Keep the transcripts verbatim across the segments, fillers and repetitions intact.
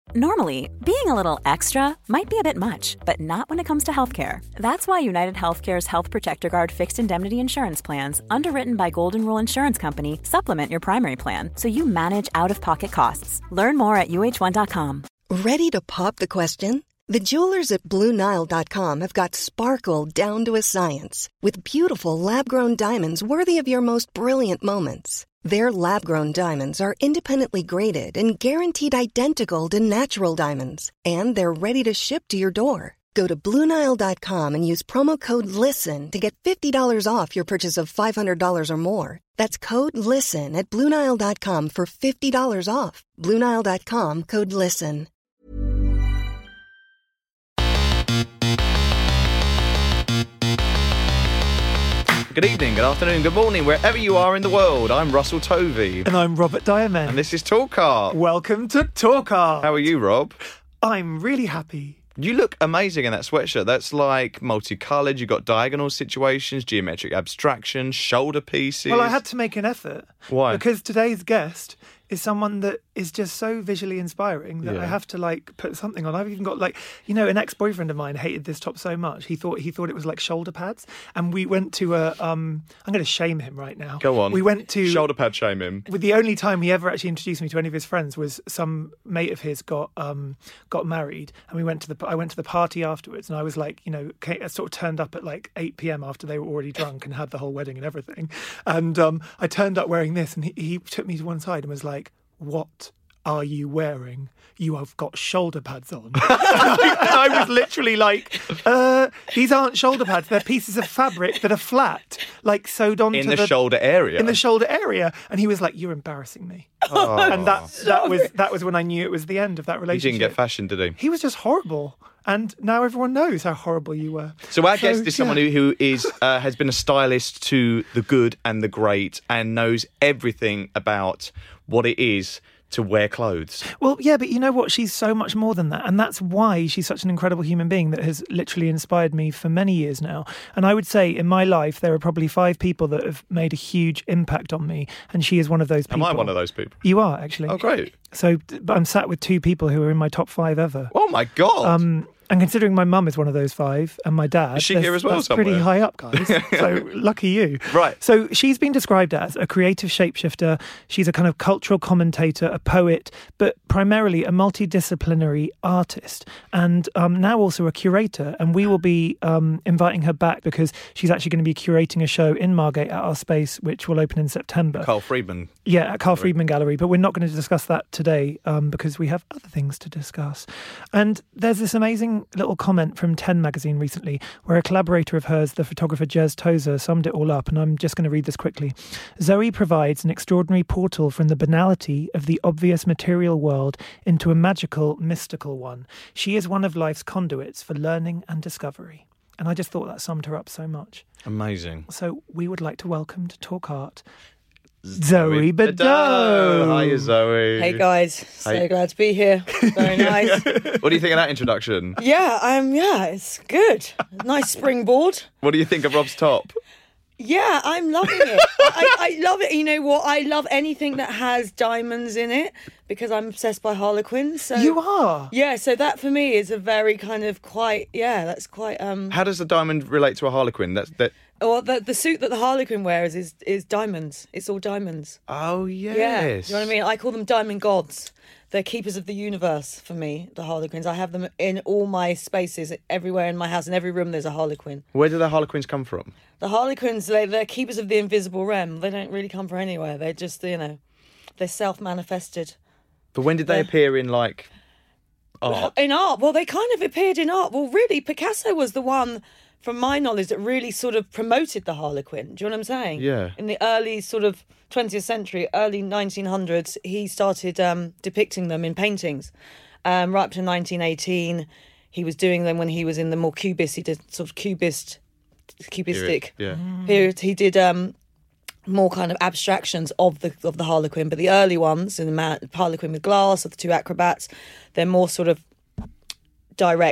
Normally, being a little extra might be a bit much, but not when it comes to healthcare. That's why United Healthcare's Health Protector Guard fixed indemnity insurance plans, underwritten by Golden Rule Insurance Company, supplement your primary plan so you manage out-of-pocket costs. Learn more at U H one dot com. Ready to pop the question? The jewelers at Blue Nile dot com have got sparkle down to a science with beautiful lab-grown diamonds worthy of your most brilliant moments. Their lab-grown diamonds are independently graded and guaranteed identical to natural diamonds, and they're ready to ship to your door. Go to Blue Nile dot com and use promo code LISTEN to get fifty dollars off your purchase of five hundred dollars or more. That's code LISTEN at Blue Nile dot com for fifty dollars off. Blue Nile dot com, code LISTEN. Good evening, good afternoon, good morning, wherever you are in the world. I'm Russell Tovey. And I'm Robert Diamond. And this is Talk Art. Welcome to Talk Art. How are you, Rob? I'm really happy. You look amazing in that sweatshirt. That's like multicoloured. You've got diagonal situations, geometric abstractions, shoulder pieces. Well, I had to make an effort. Why? Because today's guest is someone that is just so visually inspiring that Yeah. I have to like put something on. I've even got like, you know, an ex-boyfriend of mine hated this top so much. He thought he thought it was like shoulder pads. And we went to a, um, I'm going to shame him right now. Go on. We went to... Shoulder pad shame him. With the only time he ever actually introduced me to any of his friends was some mate of his got um, got married, and we went to the I went to the party afterwards, and I was like, you know, I sort of turned up at like eight p.m. after they were already drunk and had the whole wedding and everything, and um, I turned up wearing this, and he, he took me to one side and was like, "What are you wearing? You have got shoulder pads on." And I, I was literally like, uh, these aren't shoulder pads. They're pieces of fabric that are flat, like sewed onto In the, the shoulder area. in the shoulder area. And he was like, "You're embarrassing me." Oh. And that that was that was when I knew it was the end of that He relationship. didn't get fashion, did he? He was just horrible. And now everyone knows how horrible you were. So our guest is someone yeah. who, who is uh, has been a stylist to the good and the great and knows everything about what it is to wear clothes. Well, yeah, but you know what? She's so much more than that. And that's why she's such an incredible human being that has literally inspired me for many years now. And I would say in my life, there are probably five people that have made a huge impact on me. And she is one of those people. Am I one of those people? You are, actually. Oh, great. So but I'm sat with two people who are in my top five ever. Oh, my God. Um, and considering my mum is one of those five, and my dad, Is she that's- here as well that's pretty somewhere? high up, guys. So lucky you. Right. So she's been described as a creative shapeshifter. She's a kind of cultural commentator, a poet, but primarily a multidisciplinary artist, and um, now also a curator. And we will be um, inviting her back because she's actually going to be curating a show in Margate at our space, which will open in September. Carl Friedman. Yeah, at Carl Friedman Gallery, but we're not going to discuss that today um, because we have other things to discuss. And there's this amazing little comment from Ten magazine recently where a collaborator of hers, the photographer Jez Tozer, summed it all up, and I'm just going to read this quickly. Zoe provides an extraordinary portal from the banality of the obvious material world into a magical, mystical one. She is one of life's conduits for learning and discovery. And I just thought that summed her up so much. Amazing. So we would like to welcome to Talk Art Zoe Badeau. Hiya, Zoe. Hey guys, so Hey. glad to be here. Very nice. What do you think of that introduction? Yeah, um, yeah, it's good. Nice springboard. What do you think of Rob's top? Yeah, I'm loving it. I, I love it. You know what? I love anything that has diamonds in it because I'm obsessed by Harlequins. So You are? yeah. So that for me is a very kind of quite. Yeah, that's quite. Um. How does the diamond relate to a harlequin? That's that. Well, the the suit that the Harlequin wears is is diamonds. It's all diamonds. Oh yes. Yeah. Do you know what I mean? I call them diamond gods. They're keepers of the universe for me, the Harlequins. I have them in all my spaces, everywhere in my house. In every room, there's a Harlequin. Where do the harlequins come from? The Harlequins, they, they're keepers of the invisible realm. They don't really come from anywhere. They're just, you know, they're self-manifested. But when did they Yeah. appear in like art? In art, well, they kind of appeared in art. Well, really, Picasso was the one, from my knowledge, that really sort of promoted the Harlequin. Do you know what I'm saying? Yeah. In the early sort of twentieth century, early nineteen hundreds, he started um, depicting them in paintings. Um, right up to nineteen eighteen, he was doing them when he was in the more cubist, he did sort of cubist, cubistic Yeah. period. He did um, more kind of abstractions of the of the Harlequin, but the early ones, in the man, Harlequin with glass, or the two acrobats, they're more sort of direct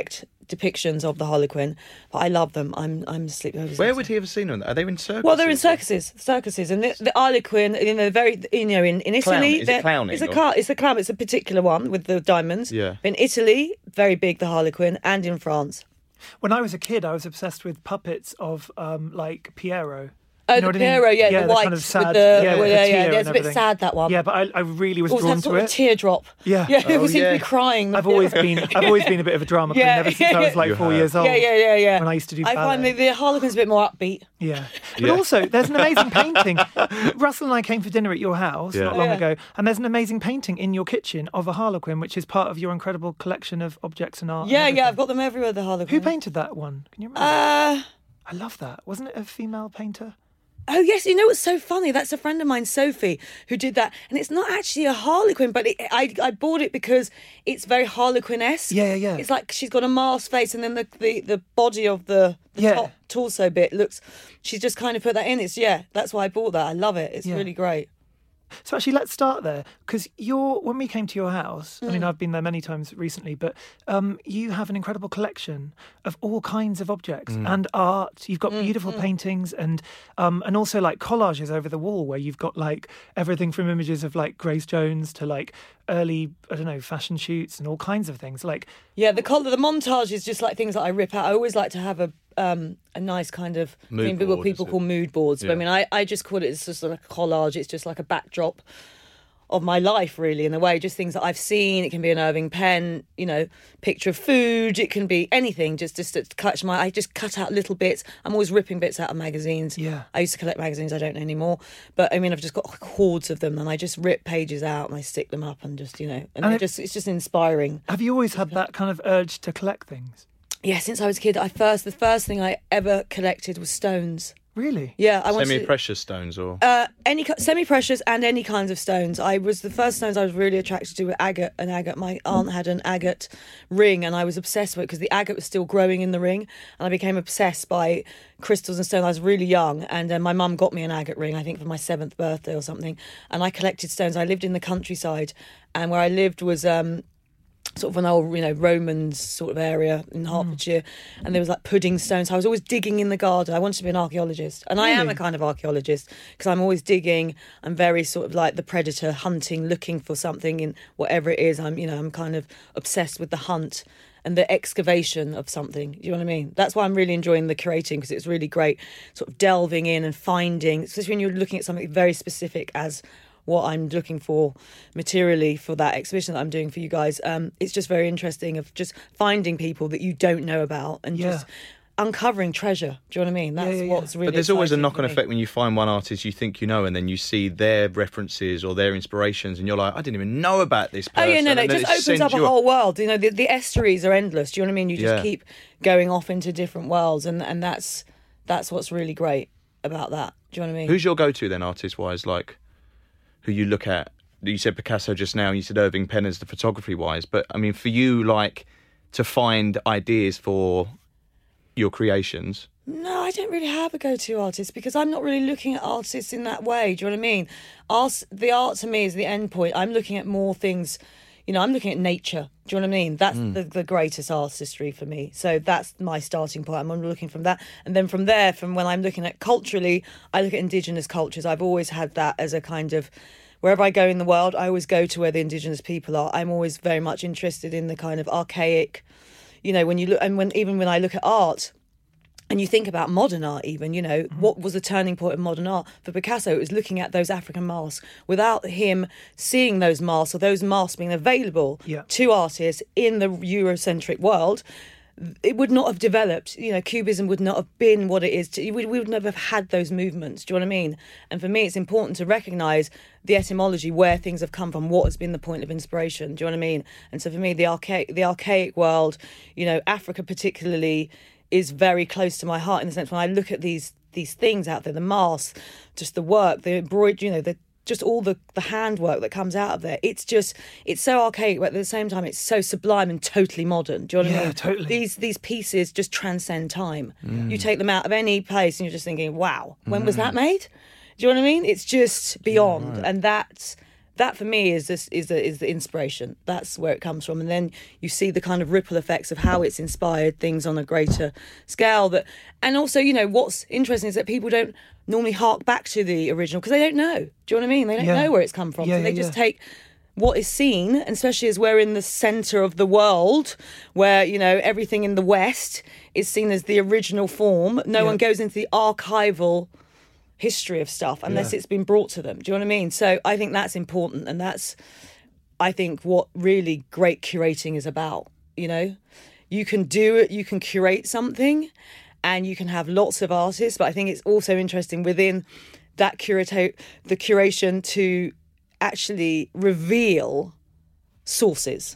depictions of the Harlequin, but I love them. I'm I'm sleepovers. Where would he have seen them? Are they in circuses? Well, they're in circuses, circuses, and the, the Harlequin, you know, very, you know, in, in Italy, Clown. Is it they're- clowning, It's a or- car, it's a clown. It's a particular one with the diamonds. Yeah. In Italy, very big, the Harlequin, and in France. When I was a kid, I was obsessed with puppets of um, like Piero. Oh, You know the what I mean? Piero, yeah, Yeah, the the white kind of sad- with the, yeah, well, the yeah, tear yeah. and There's a bit everything. sad, that one. Yeah, but I, I really was Also drawn had to sort of it. teardrop. Yeah. yeah. Oh, We seem yeah. to be crying. I've always been I've always been a bit of a drama queen Yeah, ever since yeah, I was like You four have. years old. Yeah, yeah, yeah, yeah. When I used to do I find ballet. the, the Harlequin's a bit more upbeat. Yeah. But Yeah. also, there's an amazing painting. Russell and I came for dinner at your house Yeah. not long Yeah. ago, and there's an amazing painting in your kitchen of a Harlequin, which is part of your incredible collection of objects and art. and Yeah, yeah, everything. I've got them everywhere, the Harlequin. Who painted that one? Can you remember? Uh, I love that. Wasn't it a female painter? oh, yes, you know what's so funny? That's a friend of mine, Sophie, who did that. And it's not actually a Harlequin, but it, I I bought it because it's very Harlequin-esque. Yeah, yeah, yeah. It's like she's got a masked face, and then the, the, the body of the, the Yeah. top torso bit looks... She's just kind of put that in. It's, yeah, that's why I bought that. I love it. It's Yeah. really great. So actually, let's start there, because you're when we came to your house. I mean, I've been there many times recently, but um, you have an incredible collection of all kinds of objects and art. You've got beautiful paintings and um, and also like collages over the wall where you've got like everything from images of like Grace Jones to like early I don't know fashion shoots and all kinds of things. Like Yeah, the col- the montage is just like things that I rip out. I always like to have a um, a nice kind of Mood thing, what board, people is it? call mood boards. But I Yeah. mean, I, I just call it it's just like a collage. It's just like a backdrop of my life, really, in a way. Just things that I've seen. It can be an Irving Penn, you know, picture of food. It can be anything. Just just to catch my. I just cut out little bits. I'm always ripping bits out of magazines. Yeah. I used to collect magazines. I don't anymore. But I mean, I've just got hordes of them, and I just rip pages out and I stick them up, and just you know, and, And it it- just it's just inspiring. have you always had that kind of urge to collect things? Yeah, since I was a kid, I first the first thing I ever collected was stones. Really? Yeah, I wanted to, Semi-precious stones, or uh, any ki- semi-precious and any kinds of stones. I was the first stones I was really attracted to were agate and agate. My aunt had an agate ring, and I was obsessed with it because the agate was still growing in the ring, and I became obsessed by crystals and stones. I was really young, and uh, my mum got me an agate ring, I think, for my seventh birthday or something. And I collected stones. I lived in the countryside, and where I lived was. Um, sort of an old, you know, Romans sort of area in Hertfordshire, and there was like pudding stones. So I was always digging in the garden. I wanted to be an archaeologist, and I am Really? a kind of archaeologist because I'm always digging. I'm very sort of like the predator, hunting, looking for something in whatever it is. I'm, you know, I'm kind of obsessed with the hunt and the excavation of something. Do you know what I mean? That's why I'm really enjoying the curating, because it's really great sort of delving in and finding, especially when you're looking at something very specific as what I'm looking for materially for that exhibition that I'm doing for you guys. Um, it's just very interesting of just finding people that you don't know about and Yeah. just uncovering treasure. Do you know what I mean? That's yeah, yeah. what's really but there's always a exciting knock-on for me. effect when you find one artist you think you know, and then you see their references or their inspirations, and you're like, I didn't even know about this Oh person. yeah, no, no, it and then just opens sends up a you whole world. You know, the, the estuaries are endless. Do you know what I mean? You just Yeah. keep going off into different worlds, and and that's that's what's really great about that. Do you know what I mean? Who's your go-to then, artist-wise? Like, who you look at? You said Picasso just now. You said Irving Penn as the photography-wise, but I mean, for you, like, to find ideas for your creations. No, I don't really have a go-to artist because I'm not really looking at artists in that way. Do you know what I mean? Art, the art to me is the end point. I'm looking at more things, you know, I'm looking at nature. Do you know what I mean? That's the, the greatest artistry for me. So that's my starting point. I'm looking from that. And then from there, from when I'm looking at culturally, I look at indigenous cultures. I've always had that as a kind of, wherever I go in the world, I always go to where the indigenous people are. I'm always very much interested in the kind of archaic, you know, when you look, and when even when I look at art, and you think about modern art even, you know, what was the turning point of modern art? For Picasso, it was looking at those African masks. Without him seeing those masks, or those masks being available Yeah. to artists in the Eurocentric world, it would not have developed. You know, Cubism would not have been what it is. To, we, we would never have had those movements. Do you know what I mean? And for me, it's important to recognise the etymology, where things have come from, what has been the point of inspiration. Do you know what I mean? And so for me, the archaic, the archaic world, you know, Africa particularly, is very close to my heart in the sense when I look at these these things out there, the masks, just the work, the embroidery, you know, the just all the, the handwork that comes out of there. It's just, it's so archaic, but at the same time, it's so sublime and totally modern. Do you know what I Yeah, mean? totally. These these pieces just transcend time. You take them out of any place and you're just thinking, wow, when was that made? Do you know what I mean? It's just beyond. And that's that for me is this is the is the inspiration. That's where it comes from, and then you see the kind of ripple effects of how it's inspired things on a greater scale. That, and also, you know, what's interesting is that people don't normally hark back to the original because they don't know. Do you know what I mean? They don't Yeah. know where it's come from, Yeah, so they yeah, just yeah. take what is seen, and especially as we're in the centre of the world, where, you know, everything in the West is seen as the original form. No Yeah. one goes into the archival history of stuff unless Yeah. it's been brought to them. Do you know what I mean? So I think that's important, and that's, I think, what really great curating is about. You know, you can do it, you can curate something, and you can have lots of artists, but I think it's also interesting within that curate the curation to actually reveal sources.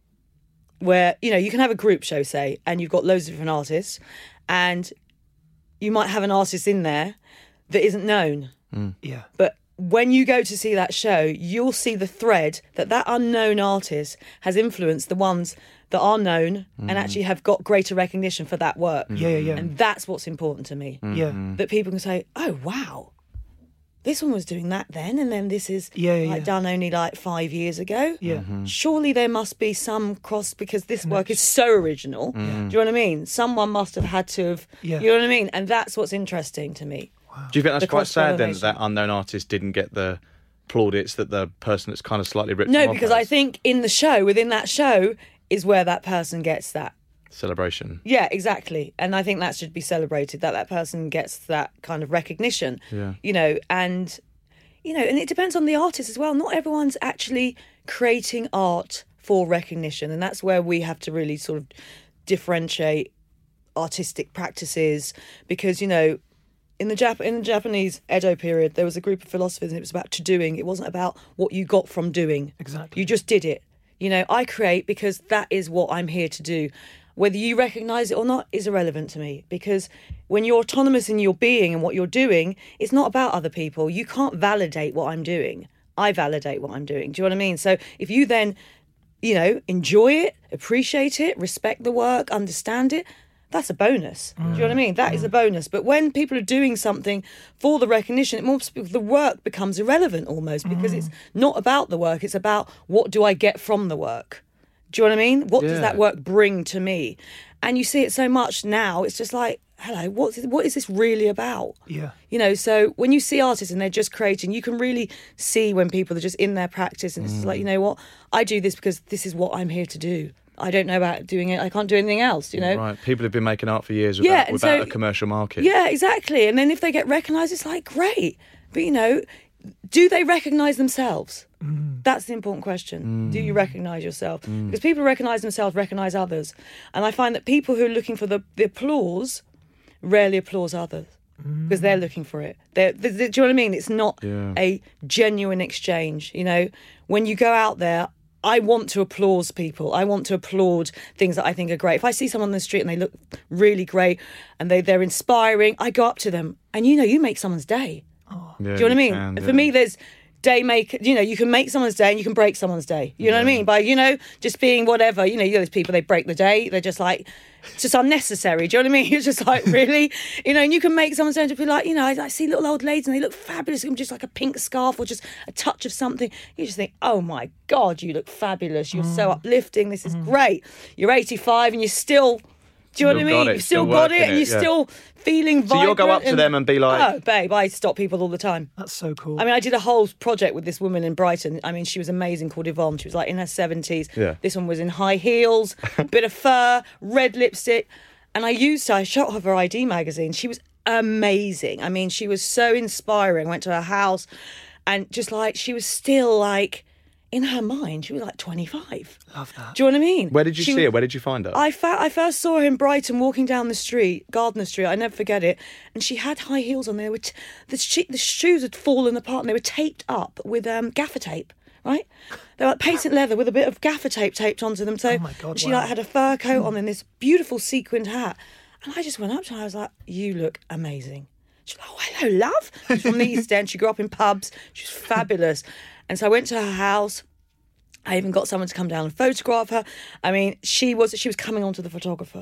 Where, you know, you can have a group show, say, and you've got loads of different artists, and you might have an artist in there that isn't known. Yeah. But when you go to see that show, you'll see the thread that that unknown artist has influenced the ones that are known and actually have got greater recognition for that work. Yeah, yeah, yeah. And that's what's important to me. Yeah. That people can say, oh, wow, this one was doing that then, and then this is Yeah, yeah, like yeah. done only like five years ago. Yeah. Surely there must be some cross because this work is so original. Do you know what I mean? Someone must have had to have, Yeah. you know what I mean? And that's what's interesting to me. Do you think that's The quite sad then that cross-pollination. that unknown artist didn't get the plaudits that the person that's kind of slightly ripped No, them off because I has? think in the show, within that show, is where that person gets that. Celebration. Yeah, exactly. And I think that should be celebrated, that that person gets that kind of recognition. Yeah. You know, and, you know, and it depends on the artist as well. Not everyone's actually creating art for recognition. And that's where we have to really sort of differentiate artistic practices because, you know, in the Jap- in the Japanese Edo period, there was a group of philosophers and it was about to doing. It wasn't about what you got from doing. Exactly. You just did it. You know, I create because that is what I'm here to do. Whether you recognise it or not is irrelevant to me because when you're autonomous in your being and what you're doing, it's not about other people. You can't validate what I'm doing. I validate what I'm doing. Do you know what I mean? So if you then, you know, enjoy it, appreciate it, respect the work, understand it, that's a bonus. Do you know what I mean? That is a bonus. But when people are doing something for the recognition, it more the work becomes irrelevant almost because it's not about the work. It's about what do I get from the work? Do you know what I mean? What does Yeah. that work bring to me? And you see it so much now. It's just like, hello, what is, what is this really about? Yeah. You know, so when you see artists and they're just creating, you can really see when people are just in their practice and it's just like, you know what? I do this because this is what I'm here to do. I don't know about doing it. I can't do anything else, you know? Right. People have been making art for years without, Yeah, and without so- a commercial market. Yeah, exactly. And then if they get recognised, it's like, great. But, you know, do they recognise themselves? That's the important question. Do you recognise yourself? Because people who recognise themselves recognise others. And I find that people who are looking for the, the applause rarely applause others because they're looking for it. They're, they, they- do you know what I mean? It's not Yeah. a genuine exchange. You know, when you go out there, I want to applaud people. I want to applaud things that I think are great. If I see someone on the street and they look really great and they, they're inspiring, I go up to them and, you know, you make someone's day. Yeah, Do you know what I you mean? can, For yeah. me, there's day make. You know, you can make someone's day and you can break someone's day. You know what I mean? By, you know, just being whatever. You know, you know, those people, they break the day. They're just like, it's just unnecessary. Do you know what I mean? It's just like, really? You know, and you can make someone's day to be like, you know, I, I see little old ladies and they look fabulous. Just like a pink scarf or just a touch of something. You just think, oh my God, you look fabulous. You're so uplifting. This is great. You're eighty-five and you're still... Do you know what I Still got mean? it, You've still still got it working and it, you're yeah. still feeling vibrant. So you'll go up to them and be like- Oh, babe, I stop people all the time. That's so cool. I mean, I did a whole project with this woman in Brighton. I mean, she was amazing, called Yvonne. She was like in her seventies. Yeah. This one was in high heels, bit of fur, red lipstick. And I used her, I shot her for I D magazine. She was amazing. I mean, she was so inspiring. I went to her house and just like, she was still like, in her mind, she was like twenty-five. Love that. Do you know what I mean? Where did you She see was- her? Where did you find her? I, fa- I first saw her in Brighton walking down the street, Gardner Street. I never forget it. And she had high heels on. They were t- the, sh- the shoes had fallen apart and they were taped up with um, gaffer tape. Right? They were like patent leather with a bit of gaffer tape taped onto them. So Oh my God, she wow. like had a fur coat on and this beautiful sequined hat. And I just went up to her. I was like, "You look amazing." She's like, "Oh, hello, love." She's from the East End. She grew up in pubs. She's fabulous. And so I went to her house. I even got someone to come down and photograph her. I mean, she was she was coming on to the photographer.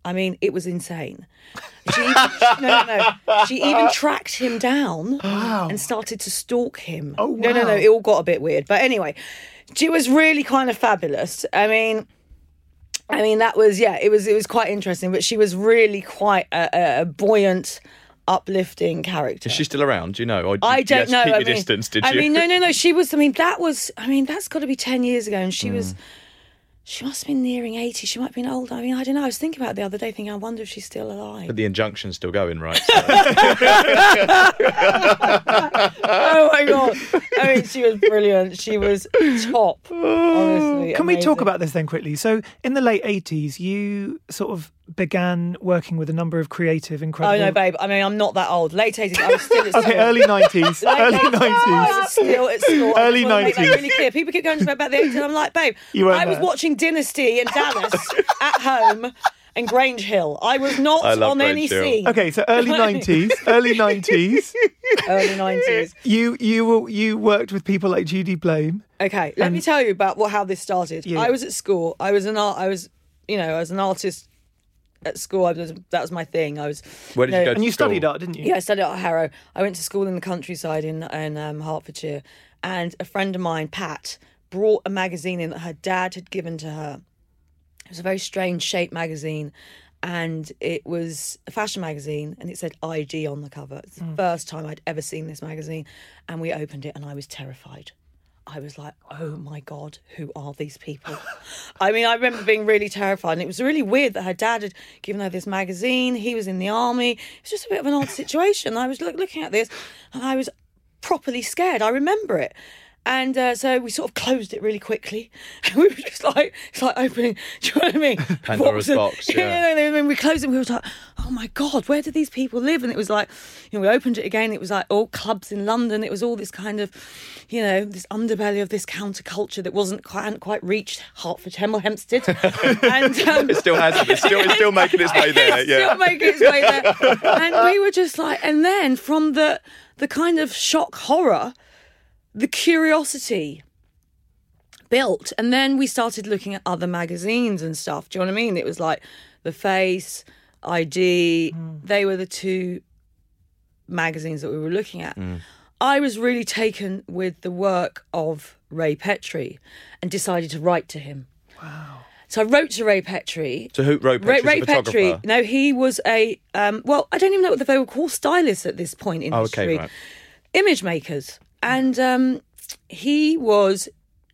I mean, it was insane. She even, no, no, no. She even tracked him down Wow. and started to stalk him. Oh, No, no, no. wow. It all got a bit weird. But anyway, she was really kind of fabulous. I mean, I mean that was yeah. It was it was quite interesting. But she was really quite a, a, a buoyant, uplifting character. Is she still around? Do you know? Or I you don't had to know. Keep I your mean, distance, did I you? mean, no, no, no. She was. I mean, that was. I mean, that's got to be ten years ago, and she was. She must have been nearing eighty. She might have been older. I mean, I don't know. I was thinking about it the other day, thinking, I wonder if she's still alive. But the injunction's still going, right? So. Oh my god! I mean, she was brilliant. She was top. Honestly, Can we talk amazing. about this then quickly? So, in the late eighties, you sort of began working with a number of creative, Oh incredible. no, babe. I mean, I'm not that old. Late eighties. I was still at school. Okay, early nineties. Late early eighties, I nineties. was still at school. I Early just wanna make that nineties. really clear. People keep going to me about the eighties, and I'm like, babe, You weren't I was there. watching Dynasty and Dallas at home and Grange Hill. I was not I love on any Grange Hill. scene. Okay, so early nineties. Early nineties. Early nineties. You you were- you worked with people like Judy Blame. Okay, let me tell you about what how this started. Yeah. I was at school. I was an art. I was, you know, I was an artist at school. I was that was my thing. I was. Where did you know, go to And you school? studied art, didn't you? Yeah, I studied at Harrow. I went to school in the countryside in in um, Hertfordshire, and a friend of mine, Pat, brought a magazine in that her dad had given to her. It was a very strange shaped magazine, and it was a fashion magazine, and it said I D on the cover. It's the first time I'd ever seen this magazine, and we opened it, and I was terrified. I was like, oh my God, who are these people? I mean, I remember being really terrified, and it was really weird that her dad had given her this magazine. He was in the army. It was just a bit of an odd situation. I was look, looking at this, and I was properly scared. I remember it. And uh, so we sort of closed it really quickly. And we were just like, it's like opening, do you know what I mean? Pandora's Boxes. box, yeah. And then we closed it and we were like, oh my God, where do these people live? And it was like, you know, we opened it again. It was like all clubs in London. It was all this kind of, you know, this underbelly of this counterculture that wasn't quite, hadn't quite reached Hertford, Hemel Hempstead. And um, It still hasn't. It's still, it's still making its way there. it's Yeah. still making its way there. And we were just like, and then from the the kind of shock horror, the curiosity built, and then we started looking at other magazines and stuff. Do you know what I mean? It was like The Face, I D. They were the two magazines that we were looking at. I was really taken with the work of Ray Petrie and decided to write to him. Wow. So I wrote to Ray Petrie. So who wrote Ray, Petrie's Ray a photographer? Petrie, no, he was a, um, well, I don't even know what they were called, stylists at this point in Oh, history. okay, right. Image makers. And um, he was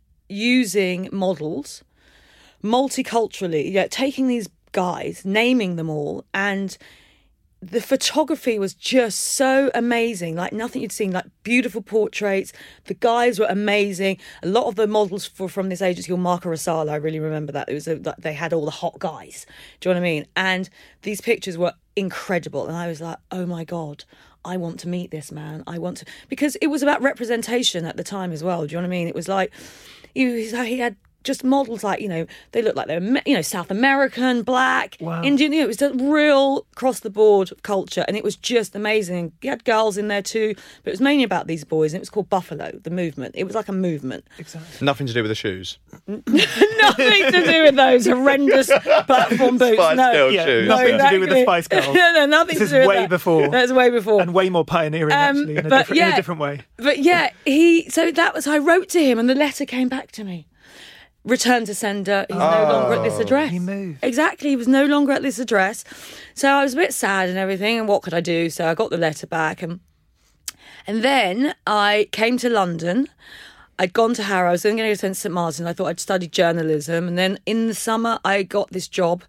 using models multiculturally, yeah, taking these guys, naming them all, and the photography was just so amazing, like nothing you'd seen, like beautiful portraits. The guys were amazing. A lot of the models for, from this agency called Marco Rosala, I really remember that. It was a, they had all the hot guys. Do you know what I mean? And these pictures were incredible. And I was like, oh my God, I want to meet this man. I want to, because it was about representation at the time as well. Do you know what I mean? It was like, you, he had just models like, you know, they looked like they were, you know, South American, black, Wow. Indian. You know, it was a real across the board culture, and it was just amazing. You had girls in there too, but it was mainly about these boys, and it was called Buffalo, the movement. It was like a movement. Exactly. Nothing to do with the shoes. Nothing to do with those horrendous platform boots. Spice no, Girl Yeah, shoes. nothing yeah. to do with the Spice Girls. no, no, nothing This to do is with way that. before. That's way before. And way more pioneering, Um, actually, in a, but different, in yeah. a different way. But yeah, he. So that was. I wrote to him, and the letter came back to me. Return to sender. He's no longer at this address. He moved. Exactly. He was no longer at this address. So I was a bit sad and everything. And what could I do? So I got the letter back, and and then I came to London. I'd gone to Harrow. I was then going to go to St Martin. I thought I'd studied journalism, and then in the summer I got this job.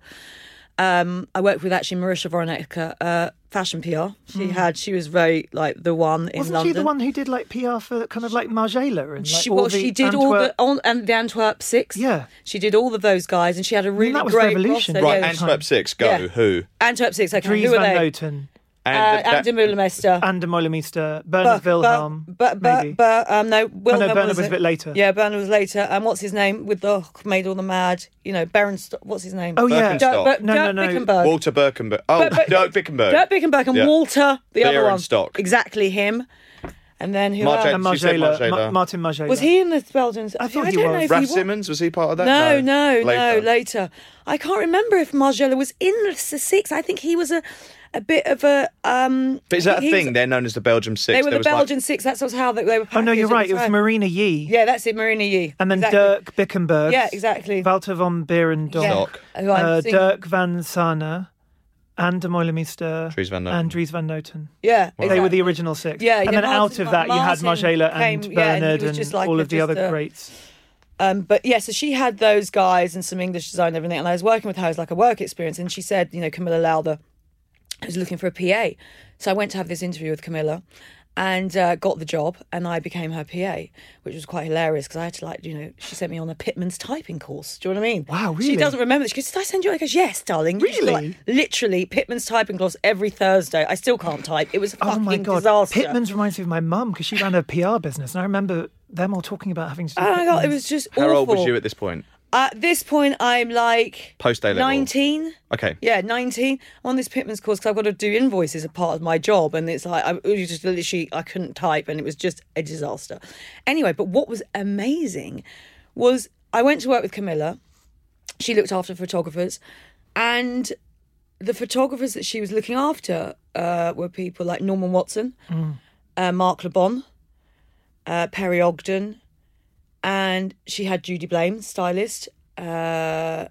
Um, I worked with actually Marisha Voronetka, uh, fashion P R. She had, she was very like the one in Wasn't London. she the one who did like P R for kind of like Margiela and like She, all well, the she did Antwerp... all the on, and the Antwerp Six. Yeah. she did all of those guys, and she had a really that was great revolution. roster. Right, Yeah, Antwerp Six, go. Yeah. Who? Antwerp Six. Okay, Dries who are van they? Noten, Uh, And that- Andy Mullermeister. Ander Molemeister, Bernard Wilhelm, but, but, maybe. but, um, no, Wilhelm Bernard was, was a bit later. Yeah, Bernard was later. And what's his name with the made all the mad? You know, Berenstock. What's his name? Oh, yeah. Birkenstock. Dirk, but, No, Dirk no, no. Bickenberg. Walter Birkenberg. Oh, But- but- Dirk Bickenberg. Dirk Bickenberg and Yeah. Walter, the other one. Berenstock. Exactly him. And then who Marjane- else? And She said Margiela, Margiela. Ma- Martin Margiela. Was he in the Belgians? I thought I he don't was. know if Raf he was. Simmons, was he part of that? No, no, no, Later. later. I can't remember if Margiela was in the Six. I think he was a, a bit of a. Um, But is that a he was- thing? They're known as the Belgium Six. They were There the was, like- Belgian Six. That's how they, they were. Oh, no, you're packaged at right. the It was time. Marina Yee. Yeah, that's it, Marina Yee. And then exactly. Dirk Bickenberg. Yeah, exactly. Walter von Beerendorf. Yeah. Doc. Who I'm Uh, seeing- Dirk van Sana. Anne de Moilemeester. Dries van Noten. And Dries van Noten. Yeah, They exactly. were the original six. Yeah, and yeah, then Martin- out of that, you had Martin Margiela and came- yeah, and he Bernard was and just like all a- of the just other a- greats. Um, but yeah, so she had those guys and some English design and everything, and I was working with her as like a work experience, and she said, you know, Camilla Lauder was looking for a P A. So I went to have this interview with Camilla and uh, got the job, and I became her P A, which was quite hilarious because I had to, like, you know, she sent me on a Pitman's typing course. Do you know what I mean? Wow, She really? doesn't remember. She goes, did I send you? I goes, yes, darling. You just, Really? like, literally, Pitman's typing course every Thursday. I still can't type. It was a Oh fucking my God. disaster. Pitman's reminds me of my mum because she ran a P R business. And I remember them all talking about having to do Oh my God, it Pitman's. was just How awful. old was you at this point? At this point, I'm like Post A-level? nineteen. Okay. Yeah, nineteen. I'm on this Pitman's course because I've got to do invoices as part of my job, and it's like I it was just literally I couldn't type, and it was just a disaster. Anyway, but what was amazing was I went to work with Camilla. She looked after photographers, and the photographers that she was looking after uh, were people like Norman Watson, uh, Mark Le Bon, uh, Perry Ogden. And she had Judy Blame, stylist. Uh,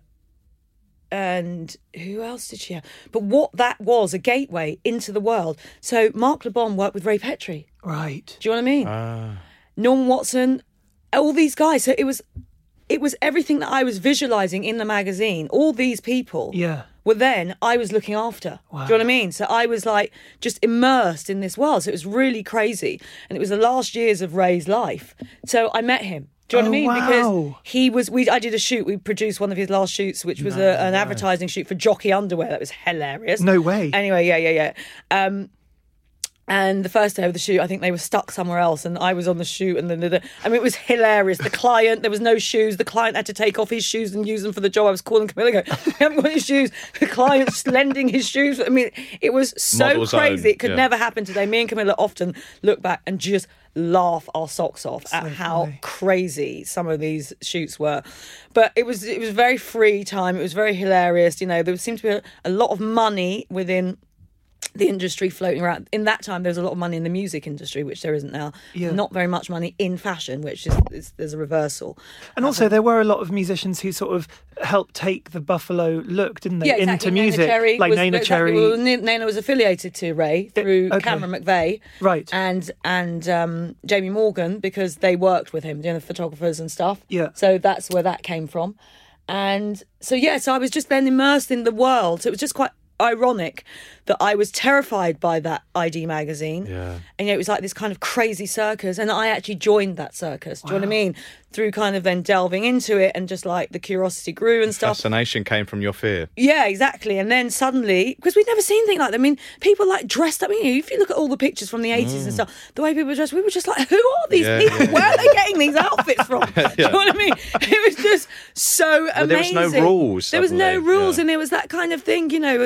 and who else did she have? But what that was, a gateway into the world. So Mark Le Bon worked with Ray Petrie. Right. Do you know what I mean? Ah. Norman Watson, all these guys. So it was, it was everything that I was visualising in the magazine. All these people Yeah. were then I was looking after. Do you know what I mean? So I was like just immersed in this world. So it was really crazy. And it was the last years of Ray's life. So I met him. Do you know Oh, what I mean? wow. Because he was, we I did a shoot. We produced one of his last shoots, which was a, an advertising shoot for Jockey Underwear. That was hilarious. No way. Anyway, yeah, yeah, yeah. Um, and the first day of the shoot, I think they were stuck somewhere else, and I was on the shoot. And then, the, the, I mean, it was hilarious. The client, there was no shoes. The client had to take off his shoes and use them for the job. I was calling Camilla, going, "We haven't got any shoes." The client's lending his shoes. I mean, it was so Model's crazy. own, It could yeah. never happen today. Me and Camilla often look back and just laugh our socks off at how funny. crazy some of these shoots were. But it was it was very free time. It was very hilarious. You know, there seemed to be a, a lot of money within the industry floating around. In that time, there was a lot of money in the music industry, which there isn't now. Yeah. Not very much money in fashion, which is, is there's a reversal. And also, there were a lot of musicians who sort of helped take the Buffalo look, didn't they, Yeah, exactly. into music? Nana Cherry like was, Nana exactly, Cherry. Well, N- Nana was affiliated to Ray through okay. Cameron McVeigh, Right. And and um, Jamie Morgan, because they worked with him, you know, the photographers and stuff. Yeah. So that's where that came from, and so yeah, so I was just then immersed in the world. So it was just quite ironic that I was terrified by that I D magazine. Yeah. And you know, it was like this kind of crazy circus, and I actually joined that circus. Do you know what I mean? Through kind of then delving into it, and just like the curiosity grew and stuff. Fascination came from your fear. Yeah, exactly. And then suddenly, because we'd never seen anything like that. I mean, people like dressed up. You know, if you look at all the pictures from the eighties and stuff, the way people were dressed, we were just like, who are these Yeah, people? yeah. Where are they getting these outfits from? Do you know what I mean? It was just so Well, there was amazing. no rules, There was no suddenly, rules, yeah. and there was that kind of thing, you know.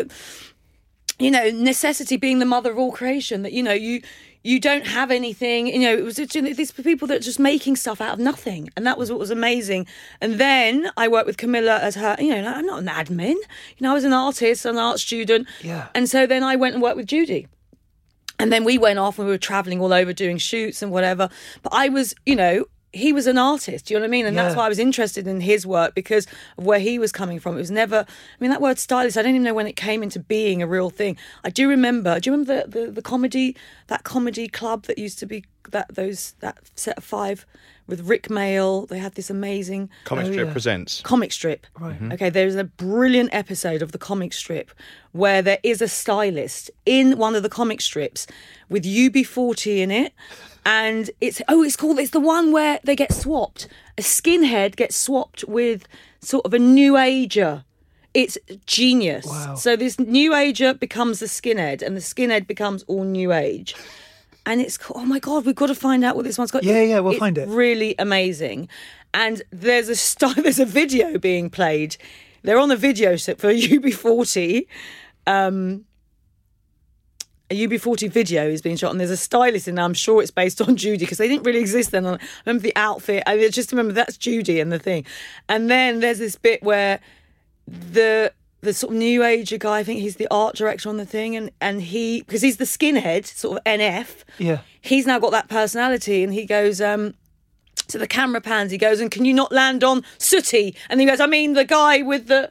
You know, necessity being the mother of all creation. That you know, you you don't have anything. You know, it was you know, these people that are just making stuff out of nothing, and that was what was amazing. And then I worked with Camilla as her. You know, I'm not an admin. You know, I was an artist, an art student. Yeah. And so then I went and worked with Judy. And then we went off and we were travelling all over doing shoots and whatever. But I was, you know, he was an artist, do you know what I mean? And that's Yeah. why I was interested in his work, because of where he was coming from. It was never, I mean, that word stylist, I don't even know when it came into being a real thing. I do remember, do you remember the, the, the comedy, that comedy club that used to be, that those that set of five with Rick Mail? They had this amazing Comic Oh, strip yeah. presents. comic strip. Right. Okay, there's a brilliant episode of the comic strip where there is a stylist in one of the comic strips with U B forty in it. And it's, oh, it's called, it's the one where they get swapped. A skinhead gets swapped with sort of a new ager. It's genius. Wow. So this new ager becomes the skinhead, and the skinhead becomes all new age. And it's, oh my God, we've got to find out what this one's got. Yeah, yeah, we'll It's find it. Really amazing. And there's a st- there's a video being played. They're on a video set for U B forty. Um, a U B forty video is being shot, and there's a stylist in there. I'm sure it's based on Judy because they didn't really exist then. I remember the outfit. I just remember that's Judy and the thing. And then there's this bit where the the sort of new ager guy, I think he's the art director on the thing, and, and he, because he's the skinhead, sort of N F, Yeah. he's now got that personality, and he goes, um, so the camera pans, he goes, and can you not land on Sooty? And he goes, I mean the guy with the...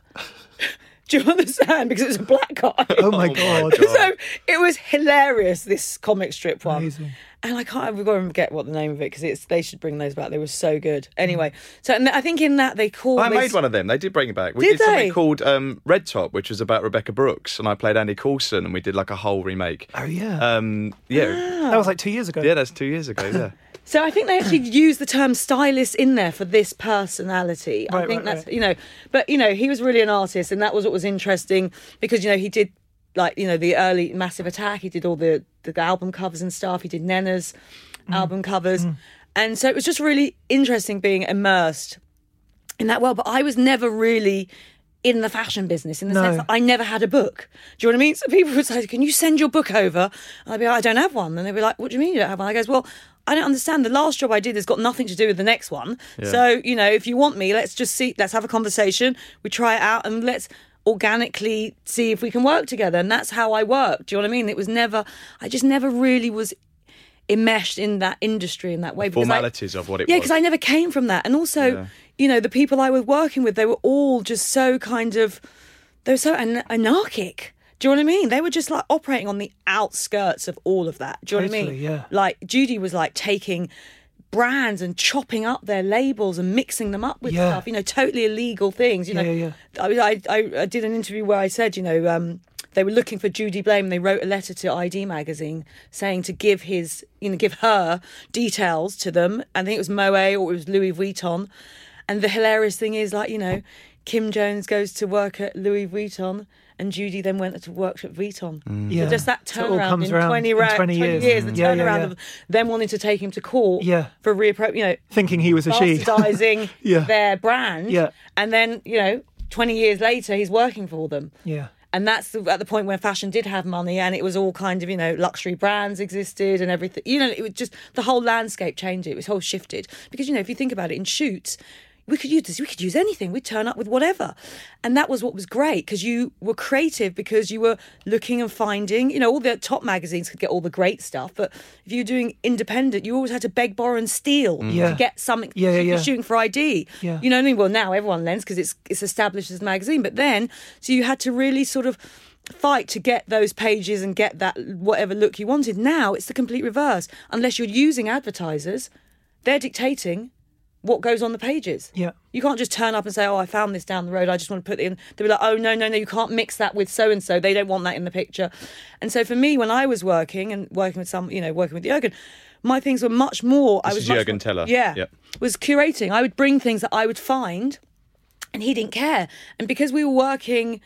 Do you understand? Because it was a black guy. Oh my god. So it was hilarious, this comic strip one. Amazing. And I can't, I've got to forget what the name of it, because it's they should bring those back. They were so good. Anyway, so and I think in that they called... I they, made one of them. They did bring it back. We Did did, something they? called um, Red Top, which was about Rebecca Brooks, and I played Andy Coulson, and we did like a whole remake. Oh yeah. Um, yeah, That was like two years ago. yeah, that's two years ago. Yeah. So I think they actually used the term stylist in there for this personality. I Right, think right, that's, right. you know, but, you know, he was really an artist, and that was what was interesting because, you know, he did, like, you know, the early Massive Attack, he did all the, the album covers and stuff, he did Nena's Mm. album covers. And so it was just really interesting being immersed in that world. But I was never really in the fashion business in the No. sense that I never had a book. Do you know what I mean? So people would say, can you send your book over? And I'd be like, I don't have one. And they'd be like, what do you mean you don't have one? I goes, well, I don't understand. The last job I did has got nothing to do with the next one. Yeah. So, you know, if you want me, let's just see, let's have a conversation. We try it out and let's organically see if we can work together. And that's how I work. Do you know what I mean? It was never, I just never really was enmeshed in that industry in that way. because I- Formalities of what it yeah, was. because I never came from that. And also, Yeah. you know, the people I was working with, they were all just so kind of, they were so an- anarchic. Do you know what I mean? They were just like operating on the outskirts of all of that. Do you know what I Totally, mean? yeah. Like Judy was like taking brands and chopping up their labels and mixing them up with Yeah. stuff, you know, totally illegal things. You Yeah, know, yeah, I, I, I did an interview where I said, you know, um, they were looking for Judy Blame. They wrote a letter to I D magazine saying to give his, you know, give her details to them. I think it was Moët or it was Louis Vuitton. And the hilarious thing is, like, you know, Kim Jones goes to work at Louis Vuitton and Judy then went to work at Vuitton. Yeah. So just that So it all turnaround comes in around twenty, in ra- twenty years. the Yeah, yeah, turnaround yeah. of them wanting to take him to court Yeah. for reappro, you know, Thinking he was a she. bastardising Yeah. their brand. Yeah. And then, you know, twenty years later, he's working for them. Yeah. And that's the, at the point when fashion did have money and it was all kind of, you know, luxury brands existed and everything. You know, it was just, the whole landscape changed. It was whole shifted. Because, you know, if you think about it, in shoots, we could use this, we could use anything. We'd turn up with whatever. And that was what was great because you were creative because you were looking and finding, you know, all the top magazines could get all the great stuff. But if you're doing independent, you always had to beg, borrow and steal Yeah. to get something. Yeah, yeah, if you're yeah. shooting for I D. Yeah. You know what I mean? Well, now everyone lends because it's, it's established as a magazine. But then, so you had to really sort of fight to get those pages and get that whatever look you wanted. Now it's the complete reverse. Unless you're using advertisers, they're dictating what goes on the pages. Yeah. You can't just turn up and say, oh, I found this down the road, I just want to put it in. They'll be like, oh, no, no, no, you can't mix that with so-and-so. They don't want that in the picture. And so for me, when I was working and working with some, you know, working with Jürgen, my things were much more... I This was is much Jürgen more- Teller. Yeah. Yep. Was curating. I would bring things that I would find and he didn't care. And because we were working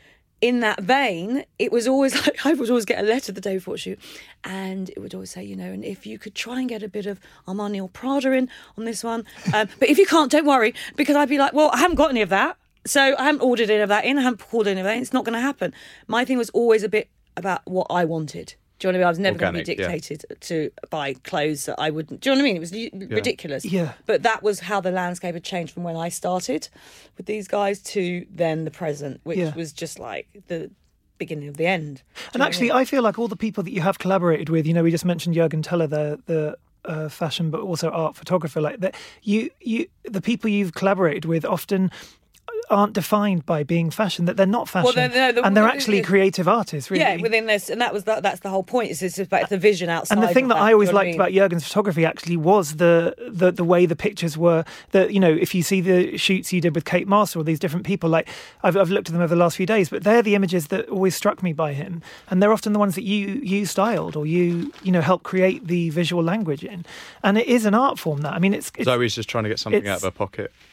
in that vein, it was always like, I would always get a letter the day before shoot and it would always say, you know, and if you could try and get a bit of Armani or Prada in on this one, um, but if you can't, don't worry, because I'd be like, well, I haven't got any of that. So I haven't ordered any of that in, I haven't called any of that in, it's not going to happen. My thing was always a bit about what I wanted. Do you know what I mean? I was never going to be Organic, yeah. dictated to buy clothes that I wouldn't. Do you know what I mean? It was u- ridiculous. Yeah. But that was how the landscape had changed from when I started with these guys to then the present, which Yeah. was just like the beginning of the end. Do you And know what I actually, mean? I feel like all the people that you have collaborated with, you know, we just mentioned Jürgen Teller, the the uh, fashion but also art photographer, like that. You you the people you've collaborated with often aren't defined by being fashion, that they're not fashion, they're- no, the- and they're the- actually the- creative artists, really. Yeah, within this, and that was that, that's the whole point. It's, it's about the vision outside. And the thing of that, that I always do you know what liked I mean? about Jürgen's photography actually was the, the the way the pictures were. That, you know, if you see the shoots you did with Kate Master or these different people, like I've I've looked at them over the last few days, but they're the images that always struck me by him, and they're often the ones that you you styled or you you know helped create the visual language in. And it is an art form. That I mean, it's, it's Zoe's just trying to get something it's- out of her pocket.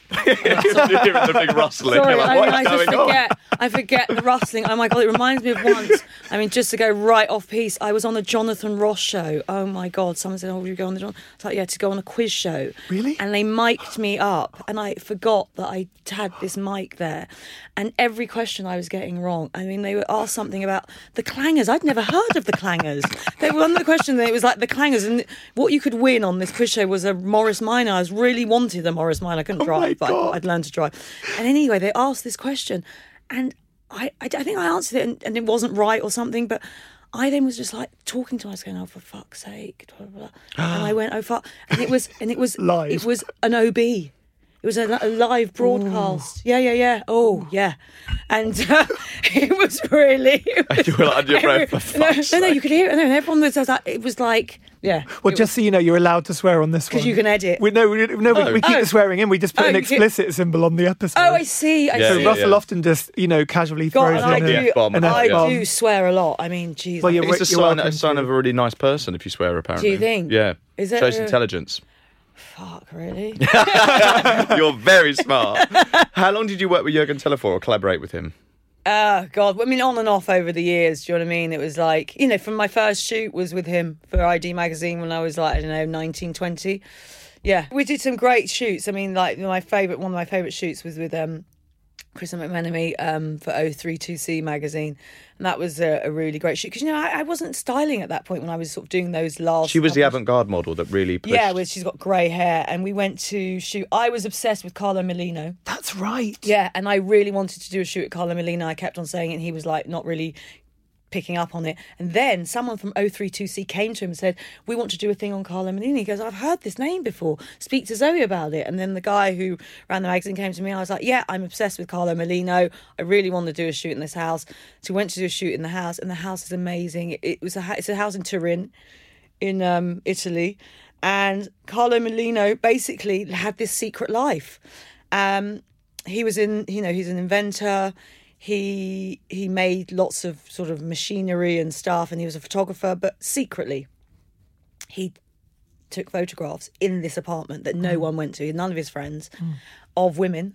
You're hearing the big rustling. Sorry, You're like, I, what mean, I is just going on? forget. I forget the rustling. Oh my God, it reminds me of once. I mean, just to go right off piece, I was on the Jonathan Ross show. Oh my God, someone said, oh, will you go on the John? I was like, yeah, to go on a quiz show. Really? And they mic'd me up, and I forgot that I had this mic there. And every question I was getting wrong. I mean, they were asked something about the Clangers. I'd never heard of the Clangers. They were on the question, and it was like the Clangers. And what you could win on this quiz show was a Morris Minor. I was really wanted a Morris Minor. I couldn't Oh my drive, but I God. thought I'd learn to drive. And anyway, they asked this question, and I, I, I think I answered it, and, and it wasn't right or something, but I then was just like talking to myself, going, "Oh, for fuck's sake!" Blah, blah, blah. And I went, "Oh fuck!" And it was, and it was, Live. it was an O B. It was a, a live broadcast. Ooh. Yeah, yeah, yeah. Oh, yeah. And uh, it was really. It was, You were like under your breath, for no, fuck's no, no, sake. you could hear it. No, and everyone was, was like, it was like, yeah. Well, it just so you know, you're allowed to swear on this one. Because you can edit. We, no, we, no, we, we keep Oh. the swearing in. We just put Oh, an you keep- explicit symbol on the episode. Oh, I see. I Yeah, So see. yeah, Russell yeah. often just, you know, casually God, throws and I in the do, F-bomb an and I yeah. do swear a lot. I mean, geez. Well, I- you're It's a You're sign, welcome a sign to. of a really nice person if you swear, apparently. Do you think? Yeah. Is it Shows a- intelligence. Fuck, really? You're very smart. How long did you work with Jürgen Teller for or collaborate with him? Oh, God. I mean, on and off over the years, do you know what I mean? It was like, you know, from my first shoot was with him for I D magazine when I was like, I don't know, nineteen, twenty. Yeah. We did some great shoots. I mean, like, my favourite, one of my favourite shoots was with um, Kristen McMenemy um, for oh three two C magazine. And that was a, a really great shoot. Because, you know, I, I wasn't styling at that point when I was sort of doing those last... She was the couple- avant-garde model that really pushed. Yeah, well, she's got grey hair. And we went to shoot... I was obsessed with Carlo Molino. That's right. Yeah, and I really wanted to do a shoot at Carlo Molina. I kept on saying it, and he was like not really picking up on it. And then someone from oh three two C came to him and said, "We want to do a thing on Carlo Molina." He goes, "I've heard this name before. Speak to Zoe about it." And then the guy who ran the magazine came to me, and I was like, "Yeah, I'm obsessed with Carlo Molino. I really want to do a shoot in this house." So we went to do a shoot in the house, and the house is amazing. It, it was a it's a house in Turin, in um, Italy, and Carlo Molino basically had this secret life. Um, he was in, you know, he's an inventor. He he made lots of sort of machinery and stuff, and he was a photographer, but secretly he took photographs in this apartment that no one went to, none of his friends, of women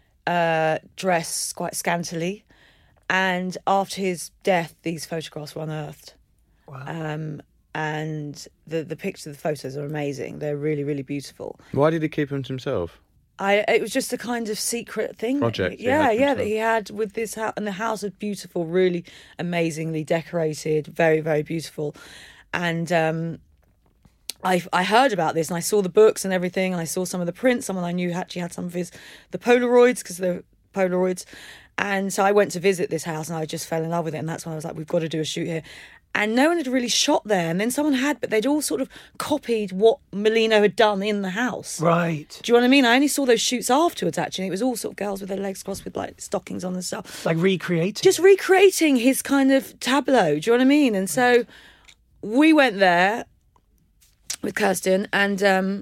uh, dressed quite scantily. And after his death, these photographs were unearthed. Wow. Um, and the, the pictures, the photos are amazing. They're really, really beautiful. Why did he keep them to himself? I it was just a kind of secret thing. that Project he- he had yeah, for yeah, that himself. he had with this house, and the house was beautiful, really amazingly decorated, very, very beautiful. And um, I I heard about this, and I saw the books and everything, and I saw some of the prints. Someone I knew actually had some of his the Polaroids because they're Polaroids, and so I went to visit this house, and I just fell in love with it. And that's when I was like, "We've got to do a shoot here." And no one had really shot there, and then someone had, but they'd all sort of copied what Molino had done in the house. Right. Do you know what I mean? I only saw those shoots afterwards, actually. It was all sort of girls with their legs crossed with like stockings on and stuff. Like recreating. Just recreating his kind of tableau. Do you know what I mean? And so we went there with Kirsten and um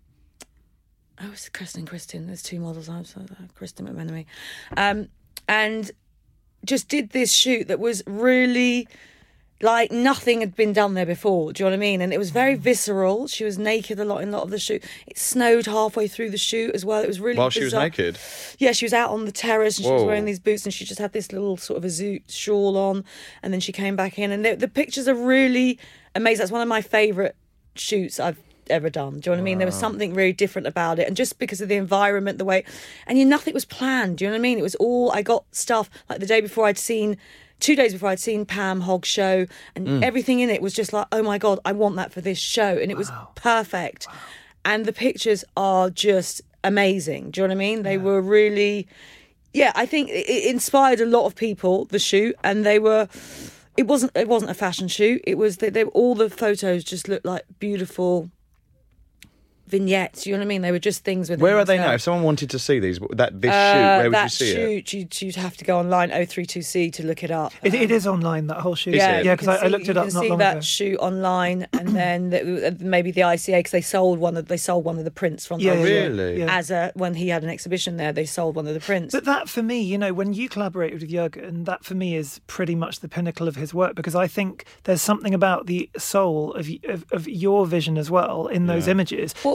oh, it's Kirsten and Kristen. There's two models. I'm sorry, Kristen McMenemy. Um and just did this shoot that was really like nothing had been done there before. Do you know what I mean? And it was very visceral. She was naked a lot in a lot of the shoot. It snowed halfway through the shoot as well. It was really While she was bizarre. naked? Yeah, she was out on the terrace and she was Whoa. wearing these boots and she just had this little sort of a zoot shawl on, and then she came back in, and the, the pictures are really amazing. That's one of my favourite shoots I've ever done. Do you know what I mean? There was something really different about it, and just because of the environment, the way, and you know, nothing was planned. Do you know what I mean? It was all, I got stuff like the day before I'd seen. Two days before I'd seen Pam Hogg's show, and everything in it was just like, oh my God, I want that for this show. And it was perfect. Wow. And the pictures are just amazing. Do you know what I mean? They yeah. were really, yeah, I think it inspired a lot of people, the shoot, and they were, it wasn't, it wasn't a fashion shoot. It was, they, they all the photos just looked like beautiful vignettes. You know what I mean? They were just things with. Where are they now? If someone wanted to see these, that this uh, shoot, where would that you see shoot, it? You'd, you'd have to go online oh three two C to look it up. It, it is online, that whole shoot. Is yeah, it? Yeah, you because can I, I see- looked it you up can not see long that ago. shoot online, and then the, maybe the I C A, because they sold one of they sold one of the prints from Yeah, the yeah, Really? yeah. as a when he had an exhibition there. They sold one of the prints. But that for me, you know, when you collaborated with Jürgen, that for me is pretty much the pinnacle of his work, because I think there's something about the soul of of, of your vision as well in those Yeah. images Well-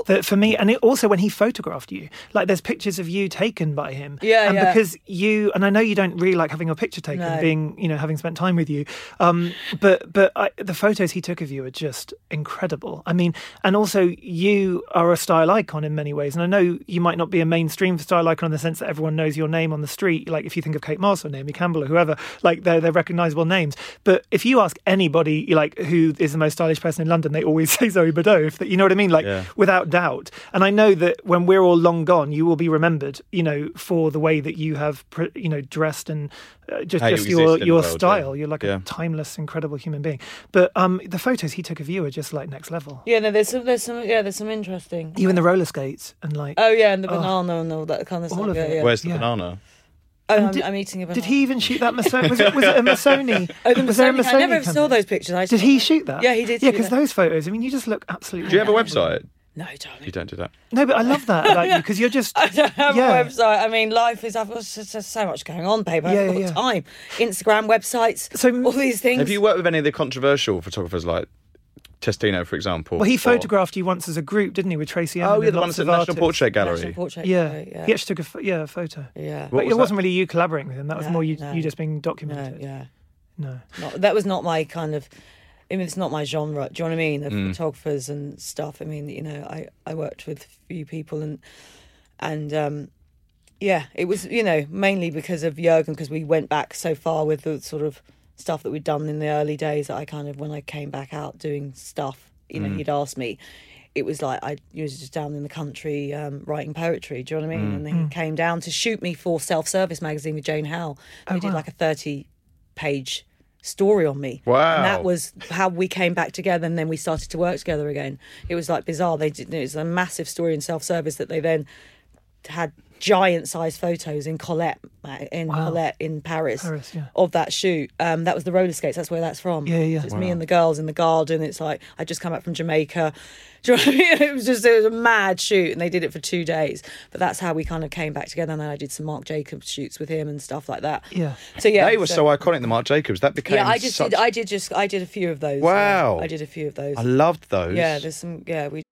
that for me, and it also when he photographed you, like there's pictures of you taken by him. Yeah, and yeah. because you, and I know you don't really like having your picture taken, No. being, you know, having spent time with you. Um, but but I, the photos he took of you are just incredible. I mean, and also you are a style icon in many ways. And I know you might not be a mainstream style icon in the sense that everyone knows your name on the street. Like if you think of Kate Moss or Naomi Campbell or whoever, like they're, they're recognisable names. But if you ask anybody, like who is the most stylish person in London, they always say Zoe Badeau. If that, you know what I mean? Like Yeah. without doubt. And I know that when we're all long gone, you will be remembered, you know, for the way that you have, pr- you know, dressed and uh, just, How you just exist your in the your world, style. yeah. You're like Yeah. a timeless, incredible human being. But um, the photos he took of you are just like next level. Yeah, no, there's some, there's some, yeah, there's some interesting. You in the roller skates and like. Oh yeah, and the Oh. banana and all that kind of All stuff. of yeah, it. yeah. Where's the Yeah. banana? Oh, And I'm, did- I'm eating a banana. Did he even shoot that Missoni? Was it, was it a Missoni? Oh, the was there a Missoni- I never Missoni saw campaign? those pictures. I Did he shoot that? Yeah, he did Yeah, shoot because that. those photos. I mean, you just look absolutely. Do you have a incredible. website? No, darling. You don't do that. No, but I love that about you because you're just. I don't have Yeah. a website. I mean, life is. I've got so, so- so much going on, babe. I've Yeah, got yeah, yeah. time. Instagram, websites, So- all these things. Have you worked with any of the controversial photographers like Testino, for example? Well, he or- photographed you once as a group, didn't he, with Tracy Emin? Oh, yeah, and the one lots that's at of National artists. Portrait Gallery. National Portrait Yeah. Gallery, yeah, he actually took a pho- yeah a photo. yeah. What But was it wasn't that? really you collaborating with him. That was No, more you, no. you just being No, documented. yeah. No. Not, that was not my kind of. I mean, it's not my genre. Do you know what I mean? The Mm. photographers and stuff. I mean, you know, I, I worked with a few people and and um, yeah, it was, you know, mainly because of Jürgen, because we went back so far with the sort of stuff that we'd done in the early days that I kind of, when I came back out doing stuff, you know, Mm. he'd asked me. It was like I was just down in the country um, writing poetry. Do you know what I mean? Mm. And then he came down to shoot me for Self Service magazine with Jane Howell. Oh, We did wow. like a thirty-page story on me. Wow. And that was how we came back together, and then we started to work together again. It was like bizarre. They did, it was a massive story in Self Service that they then had giant sized photos in Colette in Wow. Colette in Paris, Paris, yeah. of that shoot. Um, that was the roller skates. That's where that's from. Yeah, yeah. So it's me and the girls in the garden. It's like I just come back from Jamaica. Do you know what I mean? It was just it was a mad shoot, and they did it for two days. But that's how we kind of came back together. And then I did some Marc Jacobs shoots with him and stuff like that. Yeah. So yeah, They were so iconic, the Marc Jacobs. That became yeah, I just such... did. I did just. I did a few of those. Wow. yeah. I did a few of those. I loved those. Yeah, there's some. Yeah, we.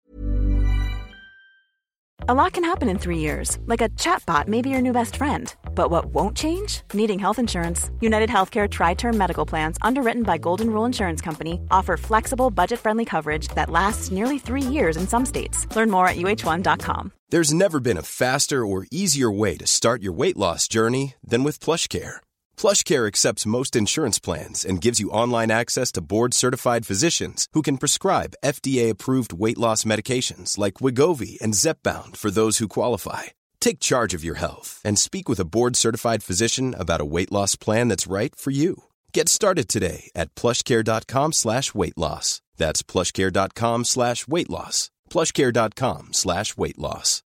A lot can happen in three years, like a chatbot may be your new best friend. But what won't change? Needing health insurance. United Healthcare Tri-Term Medical Plans, underwritten by Golden Rule Insurance Company, offer flexible, budget-friendly coverage that lasts nearly three years in some states. Learn more at U H one dot com. There's never been a faster or easier way to start your weight loss journey than with PlushCare. PlushCare accepts most insurance plans and gives you online access to board-certified physicians who can prescribe F D A-approved weight loss medications like Wegovy and Zepbound for those who qualify. Take charge of your health and speak with a board-certified physician about a weight loss plan that's right for you. Get started today at plushcare.com slash weight loss. That's plushcare.com slash weight loss. plushcare.com slash weight loss.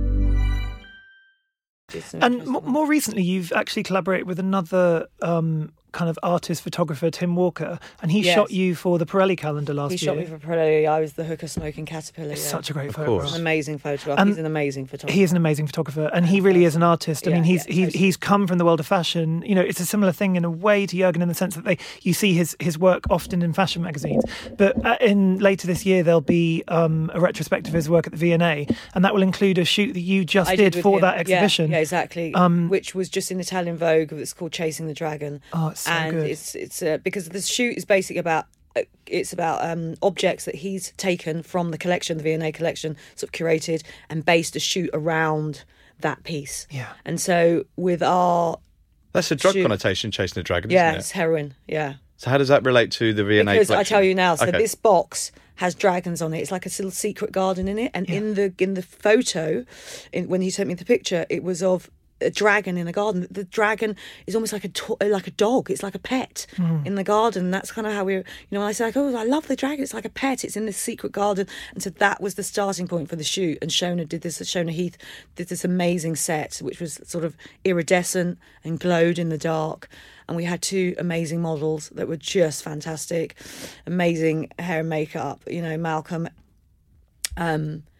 did some And interesting m- ones. more recently, you've actually collaborated with another um, kind of artist photographer, Tim Walker, and he Yes. shot you for the Pirelli calendar last He year. shot me for Pirelli. I was the hooker smoking caterpillar. It's yeah. such a great Of photograph. course. An amazing photograph. And He's an amazing photographer. He is an amazing photographer, and he really is an artist. I Yeah, mean, he's yeah, he's totally. he's come from the world of fashion. You know, it's a similar thing in a way to Jürgen in the sense that they you see his his work often in fashion magazines. But uh, in later this year, there'll be um, a retrospective of his work at the V and A, and that will include a shoot that you just I did, with for him. that Yeah, exhibition. Yeah, exactly. Um, Which was just in Italian Vogue. It's called Chasing the Dragon. Oh, it's so and good. it's it's uh, because the shoot is basically about uh, it's about um, objects that he's taken from the collection, the V and A collection, sort of curated and based a shoot around that piece. Yeah. And so with our That's a drug Shoot. connotation, chasing the dragon, yeah, isn't it's it? heroin. Yeah. So how does that relate to the V and A Because collection? I tell you now, so Okay. this box has dragons on it. It's like a little secret garden in it, and in the in the photo, in, when he sent me the picture, it was of a dragon in the garden. The dragon is almost like a to- like a dog. It's like a pet in the garden. That's kind of how we, you know, when I say like, oh, I love the dragon. It's like a pet. It's in this secret garden, and so that was the starting point for the shoot. And Shona did this. Shona Heath did this amazing set, which was sort of iridescent and glowed in the dark. And we had two amazing models that were just fantastic, amazing hair and makeup. You know, Malcolm, um,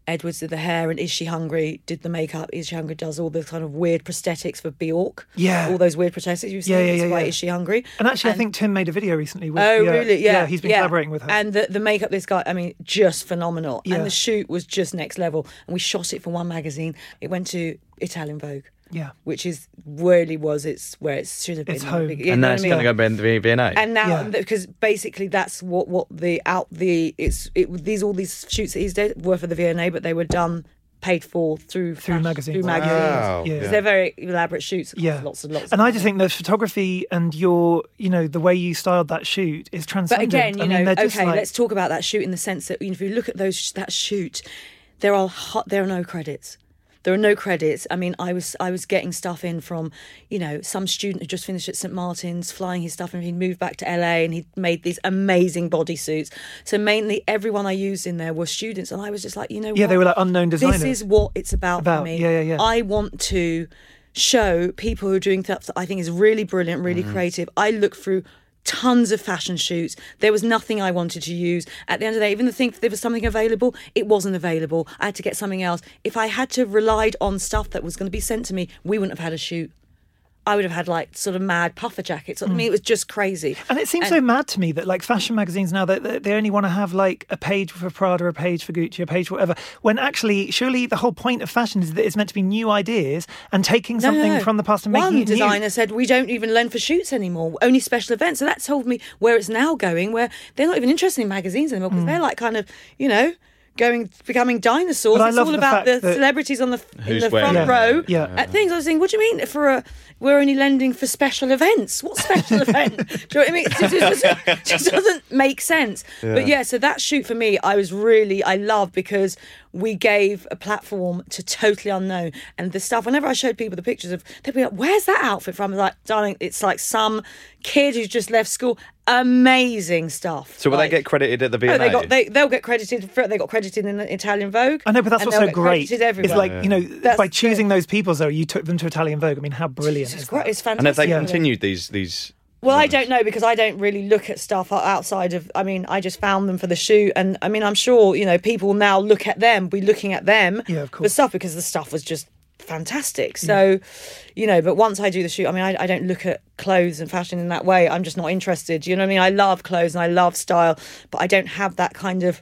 Edwards did the hair, and Is She Hungry did the makeup. Is She Hungry does all the kind of weird prosthetics for Bjork. Yeah. All those weird prosthetics you've seen. Yeah, yeah, That's yeah, why yeah. Is She Hungry? And actually, And- I think Tim made a video recently. With, Oh, yeah, really? Yeah. he's been yeah. collaborating with her. And the, the makeup, this guy, I mean, just phenomenal. Yeah. And the shoot was just next level. And we shot it for one magazine. It went to Italian Vogue. Yeah. Which is really was it's where it should have been. It's home. You And know now what it's I mean? going to go to V N A. And now, Yeah. because basically that's what, what the out the it's it these all these shoots that he's did were for the V N A, but they were done paid for through Through fashion- magazines. Through Wow. magazines. Yeah. Because they're very elaborate shoots. It Yeah. costs lots and lots. And of I just money. think the photography and your, you know, the way you styled that shoot is But transcendent. again, you I mean, know, they're just okay, like, let's talk about that shoot in the sense that, you know, if you look at those that shoot, there are hot, there are no credits. There are no credits. I mean, I was I was getting stuff in from, you know, some student who just finished at Saint Martin's, flying his stuff, and he'd moved back to L A and he'd made these amazing bodysuits. So mainly everyone I used in there were students, and I was just like, you know, Yeah, what? they were like unknown designers. This is what it's about, About, for me. yeah, yeah, yeah. I want to show people who are doing stuff that I think is really brilliant, really Mm-hmm. creative. I look through tons of fashion shoots. There was nothing I wanted to use. At the end of the day, even the thing, if there was something available, it wasn't available. I had to get something else. If I had to relied on stuff that was going to be sent to me, we wouldn't have had a shoot. I would have had like sort of mad puffer jackets. I mean, it was just crazy. And it seems so mad to me that like fashion magazines now, they, they they only want to have like a page for Prada, a page for Gucci, a page for whatever, when actually surely the whole point of fashion is that it's meant to be new ideas and taking No, something no, no. from the past and making One it new. designer said, we don't even lend for shoots anymore, only special events. So that told me where it's now going, where they're not even interested in magazines anymore, because they're like kind of, you know, going becoming dinosaurs. But I It's love all the about fact the that- celebrities on the in Who's the front wearing row it. Yeah. at things. I was thinking, what do you mean for a we're only lending for special events? What special event? Do you know what I mean? It just, it just, it just doesn't make sense. But yeah, so that shoot for me, I was really, I love, because we gave a platform to totally unknown. And the stuff, whenever I showed people the pictures of, they'd be like, where's that outfit from? I was like, darling, it's like some kid who's just left school. Amazing stuff. So will Like- they get credited at the V N A? Oh, they got they they'll get credited for they got credited in the Italian Vogue. I know, but that's and what's they'll so get great. credited It's everywhere. like, you know, That's by the- choosing those people, though, you took them to Italian Vogue. I mean, how brilliant it's is great. that? It's fantastic. And have they Yeah. continued these these? Well, I don't know, because I don't really look at stuff outside of. I mean, I just found them for the shoot, and I mean, I'm sure, you know, people now look at them, be looking at them Yeah, of for course. stuff, because the stuff was just fantastic. So, you know, but once I do the shoot, I mean, I, I don't look at clothes and fashion in that way. I'm just not interested. You know what I mean? I love clothes and I love style, but I don't have that kind of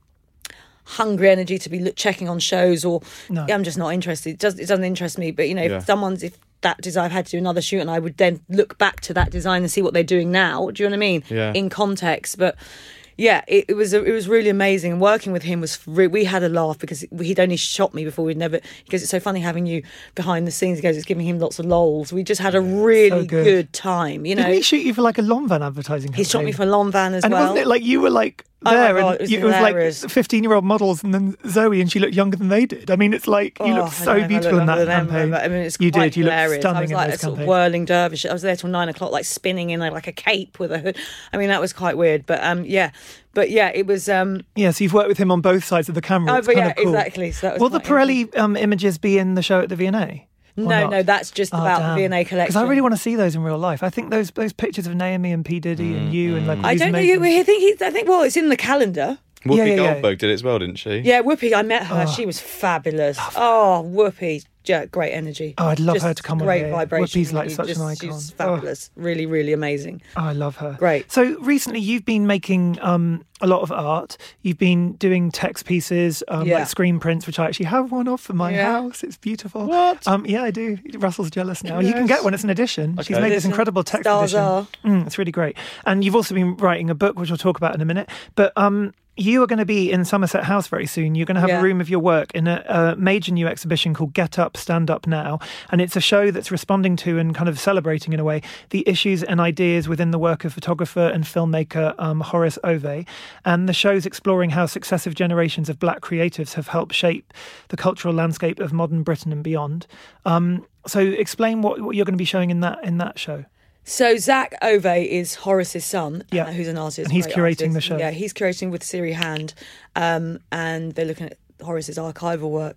hungry energy to be look, checking on shows, or No. I'm just not interested. It, does, it doesn't interest me. But, you know, if Yeah. someone's, if that design, I've had to do another shoot, and I would then look back to that design and see what they're doing now. Do you know what I mean? Yeah. In context. But yeah, it, it was it was really amazing. And working with him was, re- we had a laugh, because he'd only shot me before. We'd never, he goes, it's so funny having you behind the scenes. He goes, it's giving him lots of lols. We just had a really So good. good. time, you know. Didn't he shoot you for like a Lonvan advertising He shot me campaign? for Lonvan as And well. wasn't it like you were like Oh my there, God, and it was you, it was like hilarious. fifteen-year-old models, and then Zoe, and she looked younger than they did. I mean, it's like you Oh, look I so know, I look beautiful in that younger than them, campaign. but, I mean, it's you quite did. You looked hilarious. stunning I was in like those a sort of campaigns. whirling dervish. I was there till nine o'clock, like spinning in like a cape with a hood. I mean, that was quite weird. But um, yeah, but yeah, it was. Um, Yeah, so you've worked with him on both sides of the camera. oh, It's but kind yeah, of cool. exactly. So that was Will the quite Pirelli um, images be in the show at the V N A? No, no, that's just about the V and A collection. Because I really want to see those in real life. I think those those pictures of Naomi and P Diddy and you and like. all I these don't know. amazing- You, I think he. I think. Well, it's in the calendar. Whoopi Yeah, yeah, yeah. Goldberg did it as well, didn't she? Yeah, Whoopi. I met her. She was fabulous. Oh, Whoopi. Yeah, great energy. Oh, I'd love Just her to come on Great here. vibration. Whoopi's, like, really. such an Just- icon. She's Oh. fabulous. Really, really amazing. Oh, I love her. Great. So recently, you've been making um, a lot of art. You've been doing text pieces, um, Yeah. like screen prints, which I actually have one of for my Yeah. house. It's beautiful. What? Um, yeah, I do. Russell's jealous now. You can Yes. get one. It's an edition. She's Okay. made this Edition. incredible text Stars edition. are. Mm, it's really great. And you've also been writing a book, which we'll talk about in a minute. But um, you are going to be in Somerset House very soon. You're going to have Yeah. a room of your work in a, a major new exhibition called Get Up, Stand Up Now. And it's a show that's responding to and kind of celebrating, in a way, the issues and ideas within the work of photographer and filmmaker um, Horace Ove. And the show's exploring how successive generations of black creatives have helped shape the cultural landscape of modern Britain and beyond. Um, so explain what, what you're going to be showing in that in that show. So Zach Ove is Horace's son, Yeah. uh, who's an artist. And he's great curating artist. the show. Yeah, he's curating with Siri Hand, um, and they're looking at Horace's archival work.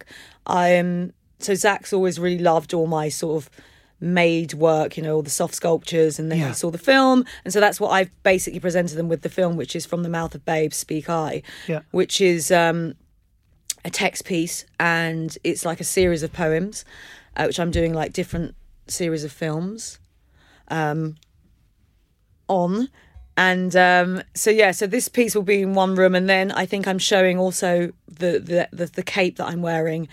Um, so Zach's always really loved all my sort of made work, you know, all the soft sculptures, and then Yeah. he saw the film, and so that's what I've basically presented them with the film, which is From the Mouth of Babes Speak I, Yeah. which is um, a text piece, and it's like a series of poems, uh, which I'm doing like different series of films um, on. And um, so, yeah, so this piece will be in one room, and then I think I'm showing also the the, the, the cape that I'm wearing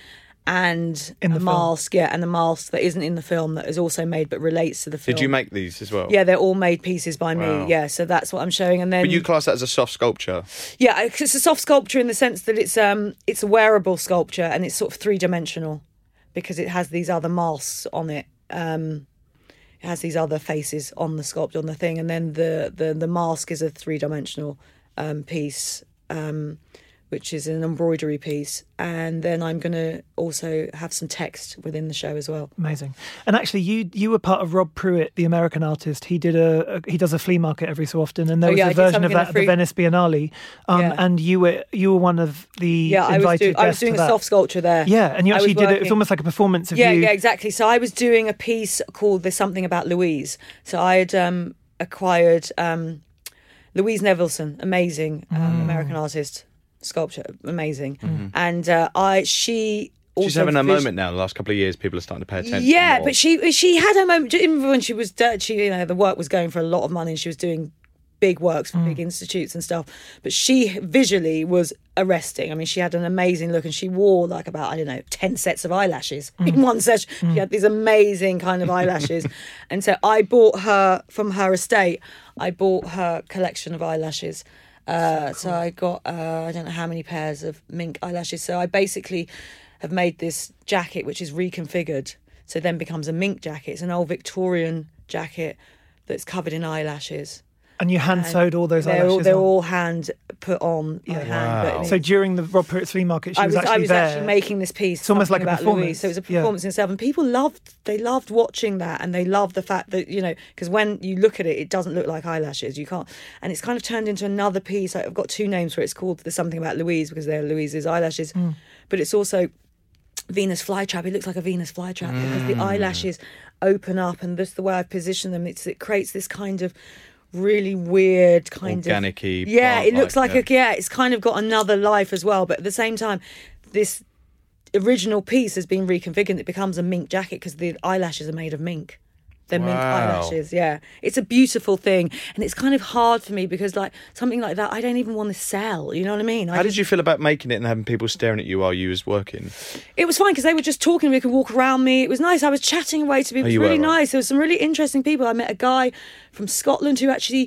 and In the a film. mask, yeah, and the mask that isn't in the film that is also made but relates to the film. Did you make these as well? Yeah, they're all made pieces by Wow. me, yeah, so that's what I'm showing. And then But you class that as a soft sculpture? yeah, it's a soft sculpture in the sense that it's um it's a wearable sculpture, and it's sort of three-dimensional because it has these other masks on it. Um, it has these other faces on the sculpture, on the thing, and then the the, the mask is a three-dimensional um, piece, um, which is an embroidery piece. And then I'm going to also have some text within the show as well. Amazing. And actually, you you were part of Rob Pruitt, the American artist. He did a, a he does a flea market every so often, and there Oh, was yeah, I a did version of something in that the at the free- Venice Biennale. Um, Yeah. And you were you were one of the Yeah, I was, invited doing, I was guests doing to a that. soft sculpture there. Yeah, and you I actually was did it. It was working- almost like a performance of Yeah, you. yeah, exactly. So I was doing a piece called "There's Something About Louise." So I had um, acquired um, Louise Nevelson, amazing um, Mm. American artist, sculpture, amazing, and uh, I she. Also She's having a vis- moment now. The last couple of years, people are starting to pay attention. Yeah, more. but she she had her moment even when she was dirt. She, you know, the work was going for a lot of money, and she was doing big works for big institutes and stuff. But she visually was arresting. I mean, she had an amazing look, and she wore like about I don't know ten sets of eyelashes in one session. She had these amazing kind of eyelashes, and so I bought her from her estate. I bought her collection of eyelashes. Uh, so, I got uh, I don't know how many pairs of mink eyelashes. So I basically have made this jacket which is reconfigured, so then becomes a mink jacket. It's an old Victorian jacket that's covered in eyelashes. And you hand sewed all those They're eyelashes all, they're on. all hand put on by hand. But I mean, So during the Rob Pruitt flea market, she I was, was, actually I was there. actually making this piece. It's almost something like a about Louise. performance. So it was a Yeah. performance in itself, and people loved. They loved watching that, and they loved the fact that you know, because when you look at it, it doesn't look like eyelashes. You can't, and it's kind of turned into another piece. I've got two names for it. It's called "There's Something About Louise" because they're Louise's eyelashes, Mm. but it's also Venus flytrap. It looks like a Venus flytrap because the eyelashes open up, and just the way I've positioned them, it's, it creates this kind of really weird kind Organic-y, of yeah. It looks like plant-like, a yeah. It's kind of got another life as well, but at the same time, this original piece has been reconfigured. It becomes a mink jacket because the eyelashes are made of mink. They're mink Wow. eyelashes, yeah. It's a beautiful thing, and it's kind of hard for me because like something like that, I don't even want to sell. You know what I mean? I How just- did you feel about making it and having people staring at you while you was working? It was fine because they were just talking. We could walk around me. It was nice. I was chatting away to people. Oh, It was you really were, right. nice. There was some really interesting people. I met a guy from Scotland who actually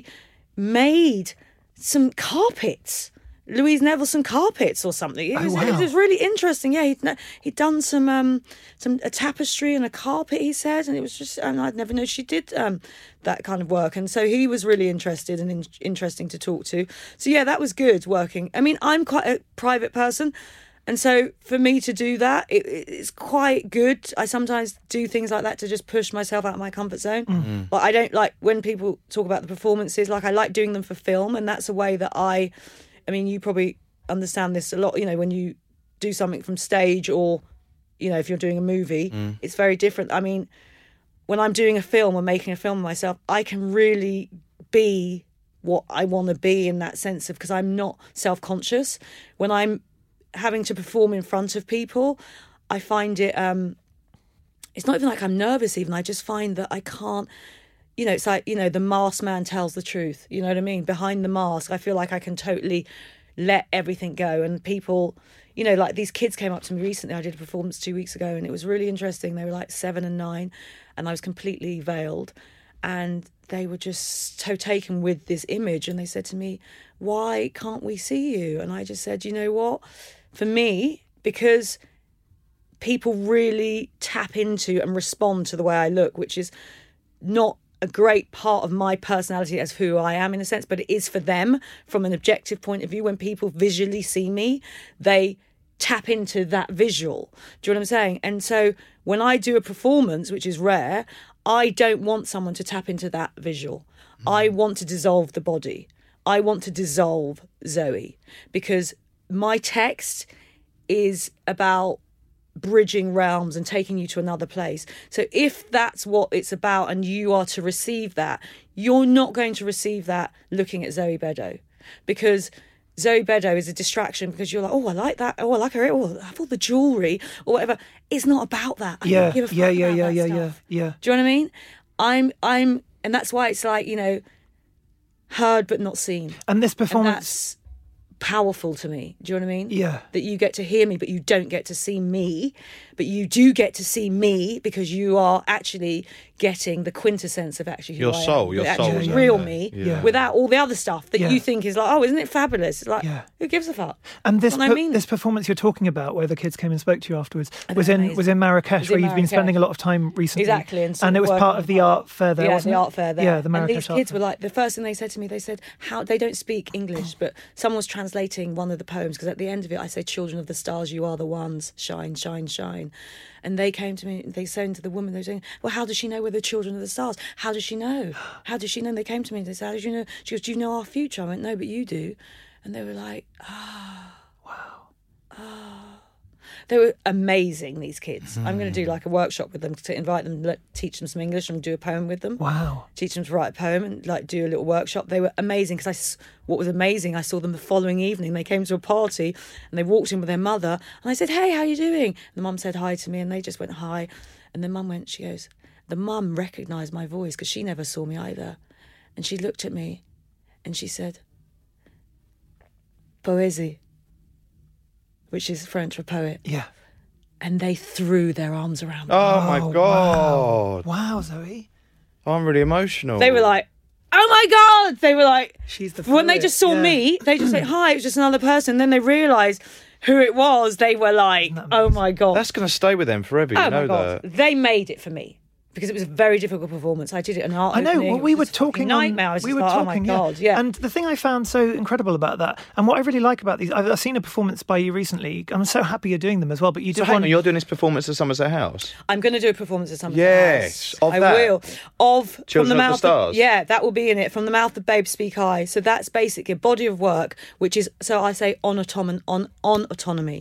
made some carpets. Louise Nevelson carpets or something. It Oh, was, wow. it was really interesting. Yeah, he'd, he'd done some um some a tapestry and a carpet. He said, and it was just, and I'd never known she did um that kind of work. And so he was really interested and in, interesting to talk to. So yeah, that was good working. I mean, I'm quite a private person. And so for me to do that, it, it's quite good. I sometimes do things like that to just push myself out of my comfort zone. Mm-hmm. But I don't like when people talk about the performances, like I like doing them for film. And that's a way that I, I mean, you probably understand this a lot, you know, when you do something from stage or, you know, if you're doing a movie, Mm. it's very different. I mean, when I'm doing a film or making a film of myself, I can really be what I want to be in that sense of, because I'm not self-conscious. When I'm having to perform in front of people, I find it um it's not even like I'm nervous even. I just find that I can't, you know, it's like, you know, the masked man tells the truth, you know what I mean? Behind the mask, I feel like I can totally let everything go. And people, you know, like these kids came up to me recently. I did a performance two weeks ago and it was really interesting. They were like seven and nine and I was completely veiled, and they were just so taken with this image, and they said to me, why can't we see you? And I just said, you know what? For me, because people really tap into and respond to the way I look, which is not a great part of my personality as who I am in a sense, but it is for them from an objective point of view. When people visually see me, they tap into that visual. Do you know what I'm saying? And so when I do a performance, which is rare, I don't want someone to tap into that visual. Mm. I want to dissolve the body. I want to dissolve Zoe, because my text is about bridging realms and taking you to another place. So if that's what it's about and you are to receive that, you're not going to receive that looking at Zoe Beddoe, because Zoe Beddoe is a distraction because you're like, oh, I like that. Oh, I like her. Oh, I have all the jewellery or whatever. It's not about that. I Yeah, don't give a fuck yeah, yeah, about yeah, that yeah, stuff. yeah, yeah. Do you know what I mean? I'm, I'm, and that's why it's like, you know, heard but not seen. And this And performance, that's powerful to me. Do you know what I mean? Yeah. That you get to hear me, but you don't get to see me. But you do get to see me because you are actually getting the quintessence of actually who Your I soul, am. your the soul actual is real out there. me, Yeah. without all the other stuff that Yeah. you think is like, oh, isn't it fabulous? It's like, Yeah. who gives a fuck? and this Well, I per- mean- this performance you're talking about, where the kids came and spoke to you afterwards, Oh, was they're in amazing. was in Marrakesh, Was where in you've been spending a Marrakesh. lot of time recently. Exactly, and, sort and it of was working part on of the art fair there, yeah, wasn't the it? art fair there. Yeah, the And Marrakesh these art kids fair. were like, the first thing they said to me, they said, "How they don't speak English, but someone was translating one of the poems because at the end of it, I say, "Children of the stars, you are the ones, shine, shine, shine." And they came to me, they said to the woman, they were saying, "Well, how does she know we're the children of the stars? How does she know? How does she know?" And they came to me and they said, "How did you know?" She goes, "Do you know our future?" I went, "No, but you do." And they were like, "Ah, wow, ah." They were amazing, these kids. I'm going to do like a workshop with them to invite them, let, teach them some English and do a poem with them. Wow. Teach them to write a poem and like do a little workshop. They were amazing because I, s- what was amazing, I saw them the following evening. They came to a party and they walked in with their mother and I said, "Hey, how you doing?" And the mum said hi to me and they just went hi. And the mum went, she goes, the mum recognised my voice because she never saw me either. And she looked at me and she said, "Poésie," which is French for poet. Yeah. And they threw their arms around me. Oh, my Oh, God. Wow, Zoe. I'm really emotional. They were like, "Oh my God!" They were like, She's the when they poet, just saw yeah. me, they just said, "Hi," it was just another person. Then they realised who it was. They were like, "Oh my God." That's going to stay with them forever, you oh know my God. that. They made it for me. Because it was a very difficult performance. I did it an art I know. opening. Well, It we was were just a fucking talking. On, nightmare. I was we just were like, talking. oh my God, yeah. And the thing I found so incredible about that, and what I really like about these, I've, I've seen a performance by you recently. I'm so happy you're doing them as well. But you So did hang one. on, you're doing this performance at Somerset House? I'm going to do a performance at Somerset Yes, House. of I that. will. Of from Children the of the mouth Stars? yeah, that will be in it. From the mouth of babes speak high. So that's basically a body of work, which is, so I say on autonomy, on on autonomy,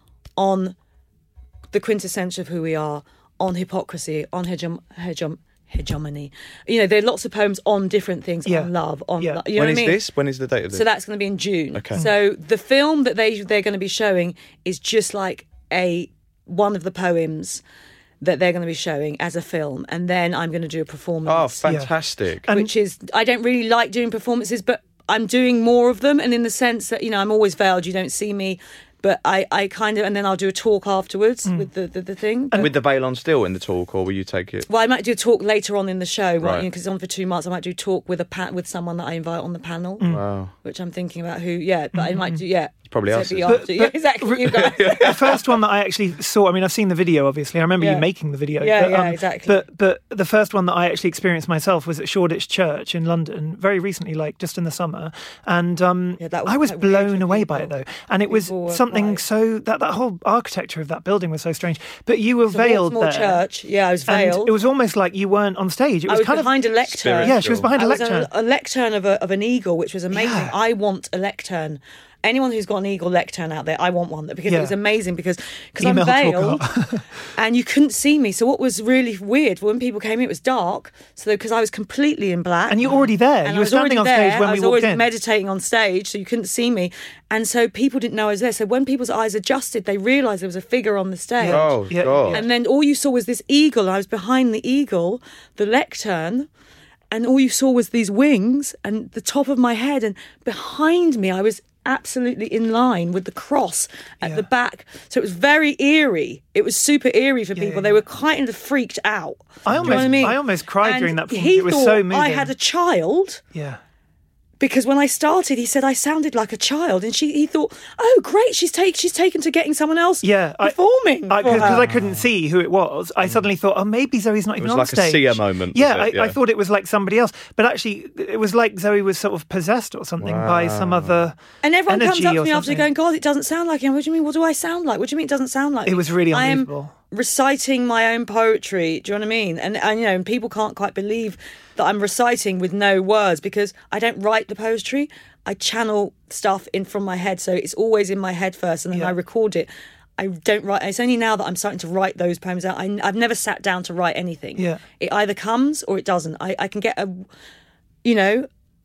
on the quintessence of who we are, on hypocrisy, on hegem, hegem, hegemony. You know, there are lots of poems on different things, Yeah. on love, on Yeah. lo- you know When what is I mean? this? When is the date of this? So that's going to be in June. Okay. So the film that they they're going to be showing is just like a one of the poems that they're going to be showing as a film, and then I'm going to do a Oh, performance, fantastic. And- which is I don't really like doing performances, but I'm doing more of them, and in the sense that you know I'm always veiled, you don't see me. But I, I kind of, and then I'll do a talk afterwards Mm. with the, the, the thing. But- With the veil on still in the talk, or will you take it? well, I might do a talk later on in the show, right? Right. Because it's on for two months. I might do a talk with a pa- with someone that I invite on the panel, Wow. which I'm thinking about who. Yeah, but I might do. Yeah, Probably so us, it'd be isn't it? after. Yeah, exactly. You guys. the first one that I actually saw, I mean, I've seen the video, obviously. I remember Yeah. you making the video. Yeah, but, yeah, um, exactly. But but the first one that I actually experienced myself was at Shoreditch Church in London, very recently, like just in the summer. And um, Yeah, that was I was quite weird blown for away by it, people. though. And it was People were something quite- so, that, that whole architecture of that building was so strange. But you were It's a veiled Baltimore there. church. Yeah, I was And veiled. it was almost like you weren't on stage. It I was, was kind behind of a lectern. Yeah, she was behind I a was lectern. on a, a lectern of, a, of an eagle, which was amazing. Yeah. I want a lectern. Anyone who's got an eagle lectern out there, I want one because Yeah. it was amazing because because I'm Email veiled talk and you couldn't see me. So what was really weird when people came in, it was dark. So because I was completely in black, And you're already there. and You I were was standing already on stage there. when I we was walked already in. meditating on stage, so you couldn't see me, and so people didn't know I was there. So when people's eyes adjusted, they realised there was a figure on the stage. Oh, Yeah, God. yeah. And then all you saw was this eagle. And I was behind the eagle, the lectern, and all you saw was these wings and the top of my head. And behind me, I was absolutely in line with the cross at Yeah. the back. So it was very eerie. It was super eerie for people. yeah, They were kind of freaked out. I Do you know almost- what I mean? I almost cried And during that performance. He It was thought so I moving. had a child. Yeah. Because when I started, he said I sounded like a child, and she he thought, "Oh, great, she's take she's taken to getting someone else Yeah, I- performing." for Because her." I couldn't see who it was, I suddenly thought, oh, maybe Zoe's not even was on like a stage. seer moment, Yeah, was it? I, I Yeah. thought it was like somebody else, but actually, it was like Zoe was sort of possessed or something by some other. And everyone energy comes up to or me after something. going, "God, it doesn't sound like him." What do you mean? What do I sound like? What do you mean it doesn't sound like It me? was really I am unbelievable. reciting my own poetry. Do you know what I mean? And, and you know, and people can't quite believe that I'm reciting with no words because I don't write the poetry. I channel stuff in from my head, so it's always in my head first, and then Yeah. I record it. I don't write. It's only now that I'm starting to write those poems out. I, I've never sat down to write anything. Yeah. It either comes or it doesn't. I, I can get a, you know,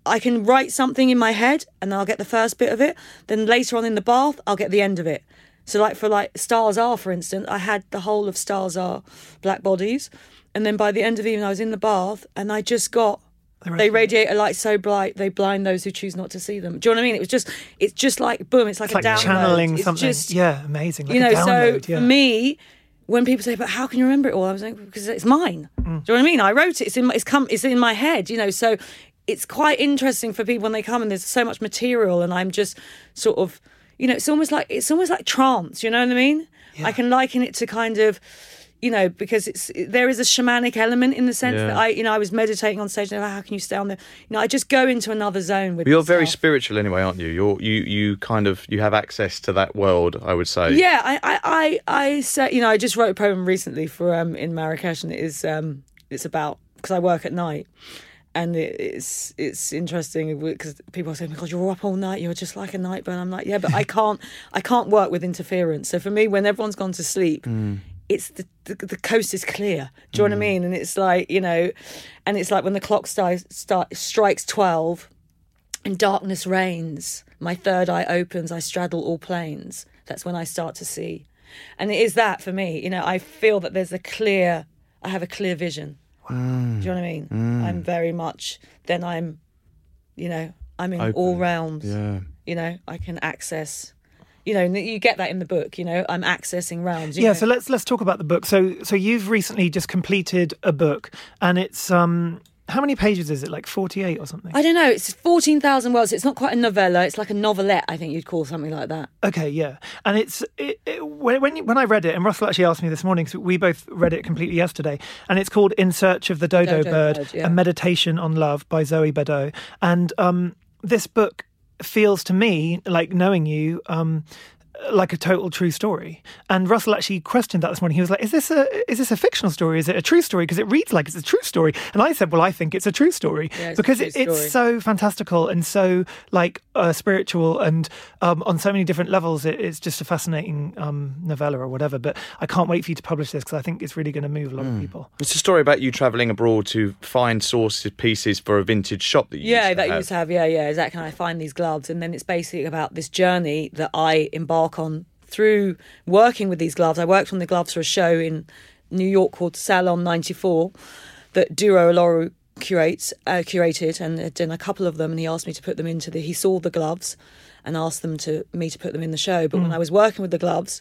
I can write something in my head and I'll get the first bit of it. Then later on in the bath, I'll get the end of it. So like for like Stars Are, for instance, I had the whole of Stars Are, Black Bodies. And then by the end of the evening, I was in the bath and I just got, they radiate a light so bright, they blind those who choose not to see them. Do you know what I mean? It was just, it's just like, boom, it's like It's a like download. channeling It's something. just, yeah, amazing. Like you know, a download, so yeah. for me, when people say, but how can you remember it all? I was like, because it's mine. Mm. Do you know what I mean? I wrote it. It's in my, it's come, it's in my head, you know, so it's quite interesting for people when they come and there's so much material and I'm just sort of, you know, it's almost like, it's almost like trance, you know what I mean? Yeah. I can liken it to kind of, you know, because it's there is a shamanic element in the sense Yeah. that I, you know, I was meditating on stage and how can you stay on there? You know, I just go into another zone with But you're this very stuff. spiritual anyway, aren't you? You're you you kind of you have access to that world, I would say. Yeah, I, I, I, I said, you know, I just wrote a poem recently for um in Marrakesh, and it is um it's about because I work at night, and it, it's it's interesting because people say, "Oh my God, you're up all night. You're just like a night bird." I'm like, yeah, but I can't I can't work with interference. So for me, when everyone's gone to sleep. Mm. It's the, the the coast is clear. Do you know what I mean? And it's like, you know, and it's like when the clock start, start, strikes twelve and darkness reigns, my third eye opens, I straddle all planes. That's when I start to see. And it is that for me. You know, I feel that there's a clear, I have a clear vision. Mm. Do you know what I mean? Mm. I'm very much, then I'm, you know, I'm in Open. all realms. Yeah. You know, I can access... You know, you get that in the book. You know, I'm accessing realms. You Yeah, know. so let's let's talk about the book. So so you've recently just completed a book, and it's um how many pages is it? Like forty-eight or something? I don't know. It's fourteen thousand words. It's not quite a novella. It's like a novelette. I think you'd call something like that. Okay, yeah, and it's it, it, when when, you, when I read it, and Russell actually asked me this morning, so we both read it completely yesterday, and it's called "In Search of the Dodo, Dodo Bird: Bird, yeah. A Meditation on Love" by Zoe Badeau, and um this book feels to me, like knowing you, um. like a total true story. And Russell actually questioned that this morning. He was like, is this a is this a fictional story? Is it a true story? Because it reads like it's a true story. And I said, well, I think it's a true story. Yeah, it's because a true it, it's story. so fantastical and so like uh, spiritual and um, on so many different levels. It, it's just a fascinating um, novella or whatever. But I can't wait for you to publish this because I think it's really going to move a lot of people. It's a story about you travelling abroad to find sources pieces for a vintage shop that you Yeah, used to that you have. used to have. Yeah, yeah, exactly. And I find these gloves, and then it's basically about this journey that I embark on through working with these gloves. I worked on the gloves for a show in New York called Salon ninety-four that Duro Oloru curates, uh, curated and had done a couple of them, and he asked me to put them into the... He saw the gloves and asked them to me to put them in the show. But mm. when I was working with the gloves,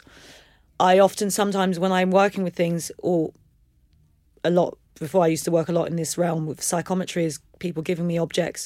I often sometimes when I'm working with things, or a lot... Before I used to work a lot in this realm with psychometry, is people giving me objects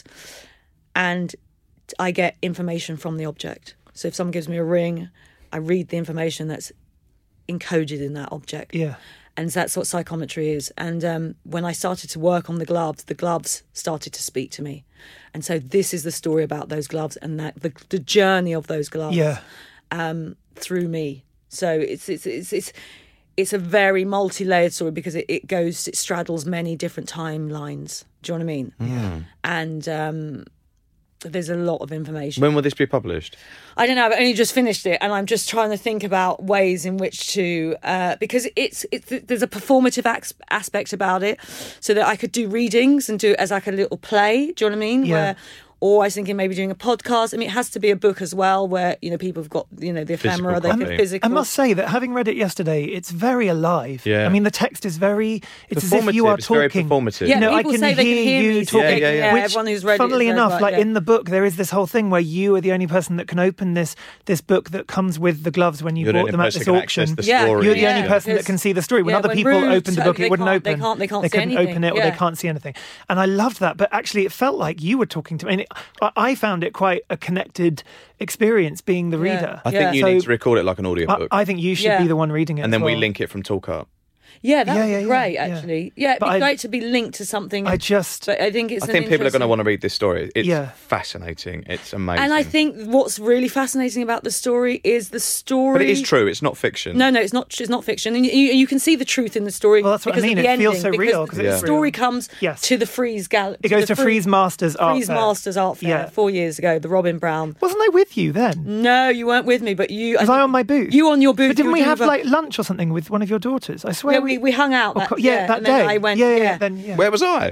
and I get information from the object. So if someone gives me a ring, I read the information that's encoded in that object. Yeah. And that's what psychometry is. And um, when I started to work on the gloves, the gloves started to speak to me. And so this is the story about those gloves and that the, the journey of those gloves Yeah. um, through me. So it's it's it's it's it's a very multi-layered story because it, it goes, it straddles many different timelines. Do you know what I mean? Yeah. And um, there's a lot of information. When will this be published? I don't know. I've only just finished it, and I'm just trying to think about ways in which to, uh, because it's it's there's a performative ac- aspect about it, so that I could do readings and do it as like a little play. Do you know what I mean? Yeah. Where, or I was thinking maybe doing a podcast. I mean, it has to be a book as well, where you know people have got you know the Physical ephemera, they copy. can physical. I must say that having read it yesterday, it's very alive. Yeah. I mean, the text is very, it's as if you Performative, are it's very talking. performative. Yeah, You know, I people can say they hear can hear you me talking. Yeah, yeah, yeah. Which, everyone who's read funnily it says, enough, like, like yeah. in the book, there is this whole thing where you are the only person that can open this this book that comes with the gloves when you You're the bought only them at person this that can access auction. the Yeah, story. You're the Yeah, only person that because- can see the story. When yeah, other when people Rude opened the book, they it wouldn't can't- open. they can't- they can't see couldn't anything. open it, or Yeah. they can't see anything. And I loved that. But actually, it felt like you were talking to me. And it, I, I found it quite a connected experience being the Yeah. reader. I think Yeah. you So- need to record it like an I, audiobook. I think you should Yeah. be the one reading it. and then as we well. link it from Talk Up. Yeah, that Yeah, would yeah, be yeah, great, yeah. actually. Yeah, it'd But be I- great to be linked to something. I just. but I think it's I an think people are going to interesting- want to read this story. It's Yeah. fascinating. It's amazing. And I think what's really fascinating about the story is the story. But it is true. It's not fiction. No, no, it's not. It's not fiction, and you, you, you can see the truth in the story. Well, that's what I because of mean, the it feels ending, so because real, The 'cause it's story real. comes Yes. to the Frieze Gallery. It goes to Frieze Masters Art Frieze Fair. Masters Art Fair Yeah. four years ago. The Robin Brown. Wasn't I with you then? No, you weren't with me, but you. Was I on my booth? You on your booth. But didn't you we were have doing like lunch or something with one of your daughters? I swear. Yeah, we, we hung out. or That, co- yeah, that and then day. I went. yeah, yeah, yeah. yeah, then yeah. Where was I?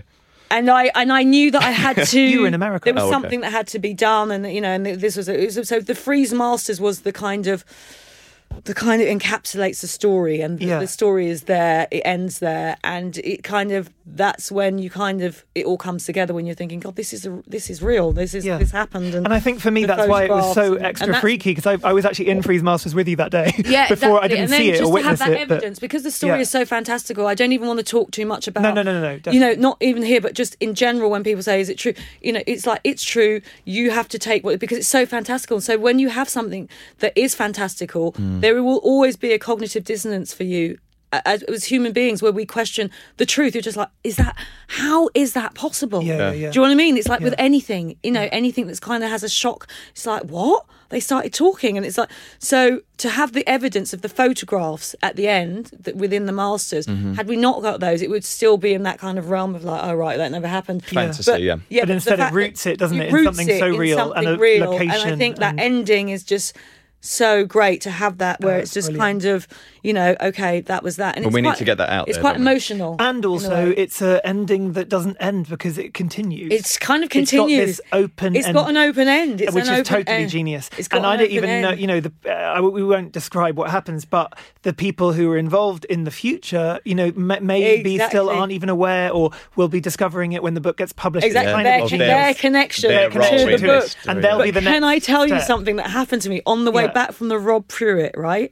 And I and I knew that I had to. You were in America. There was Oh, okay. something that had to be done, and you know, and this was, it was so the Freeze Masters was the kind of. The kind of encapsulates the story, and the, Yeah. the story is there, it ends there, and it kind of that's when you kind of it all comes together when you're thinking, God, this is a, this is real, this is Yeah. this happened, and, And I think for me, the that's why it was so photographs and- extra and that's- freaky, because I, I was actually in Freeze Masters with you that day Yeah, before I exactly. didn't and then see it just or to have witness that it. but- evidence, because the story Yeah. is so fantastical. I don't even want to talk too much about. No, no, no, no, no, You know, not even here, but just in general, when people say, "Is it true?" You know, it's like it's true. You have to take what because it's so fantastical. So when you have something that is fantastistical, Mm. there will always be a cognitive dissonance for you. As, as human beings, where we question the truth, you're just like, is that how is that possible? Yeah, yeah, yeah. Do you know what I mean? It's like with anything, you know, anything that's kind of has a shock. It's like, what? They started talking, and it's like, so to have the evidence of the photographs at the end that within the Masters, Mm-hmm. had we not got those, it would still be in that kind of realm of like, oh right, that never happened. Fantasy, But- yeah. But the instead it fact that roots it, doesn't it, in roots something it so in real and something a real. And I location think that and- ending is just so great to have that, where Oh, it's it's just brilliant. kind of, you know, okay, that was that. And Well, it's we need quite- to get that out It's there, quite don't we? emotional, And in a also, way. it's an ending that doesn't end because it continues. It's kind of It's got continues. this open It's end, got an open end. It's which an is open totally end. genius. It's got And I an don't open even end. know, you know, the, uh, we won't describe what happens, but the people who are involved in the future, you know, may, maybe still Exactly. aren't even aware or will be discovering it when the book gets published. It's Exactly, kind their, of Of con- genius. their connection their to role the in book. history. And they'll But be the can next I tell you step. something that happened to me on the way Yeah. back from the Rob Pruitt, right?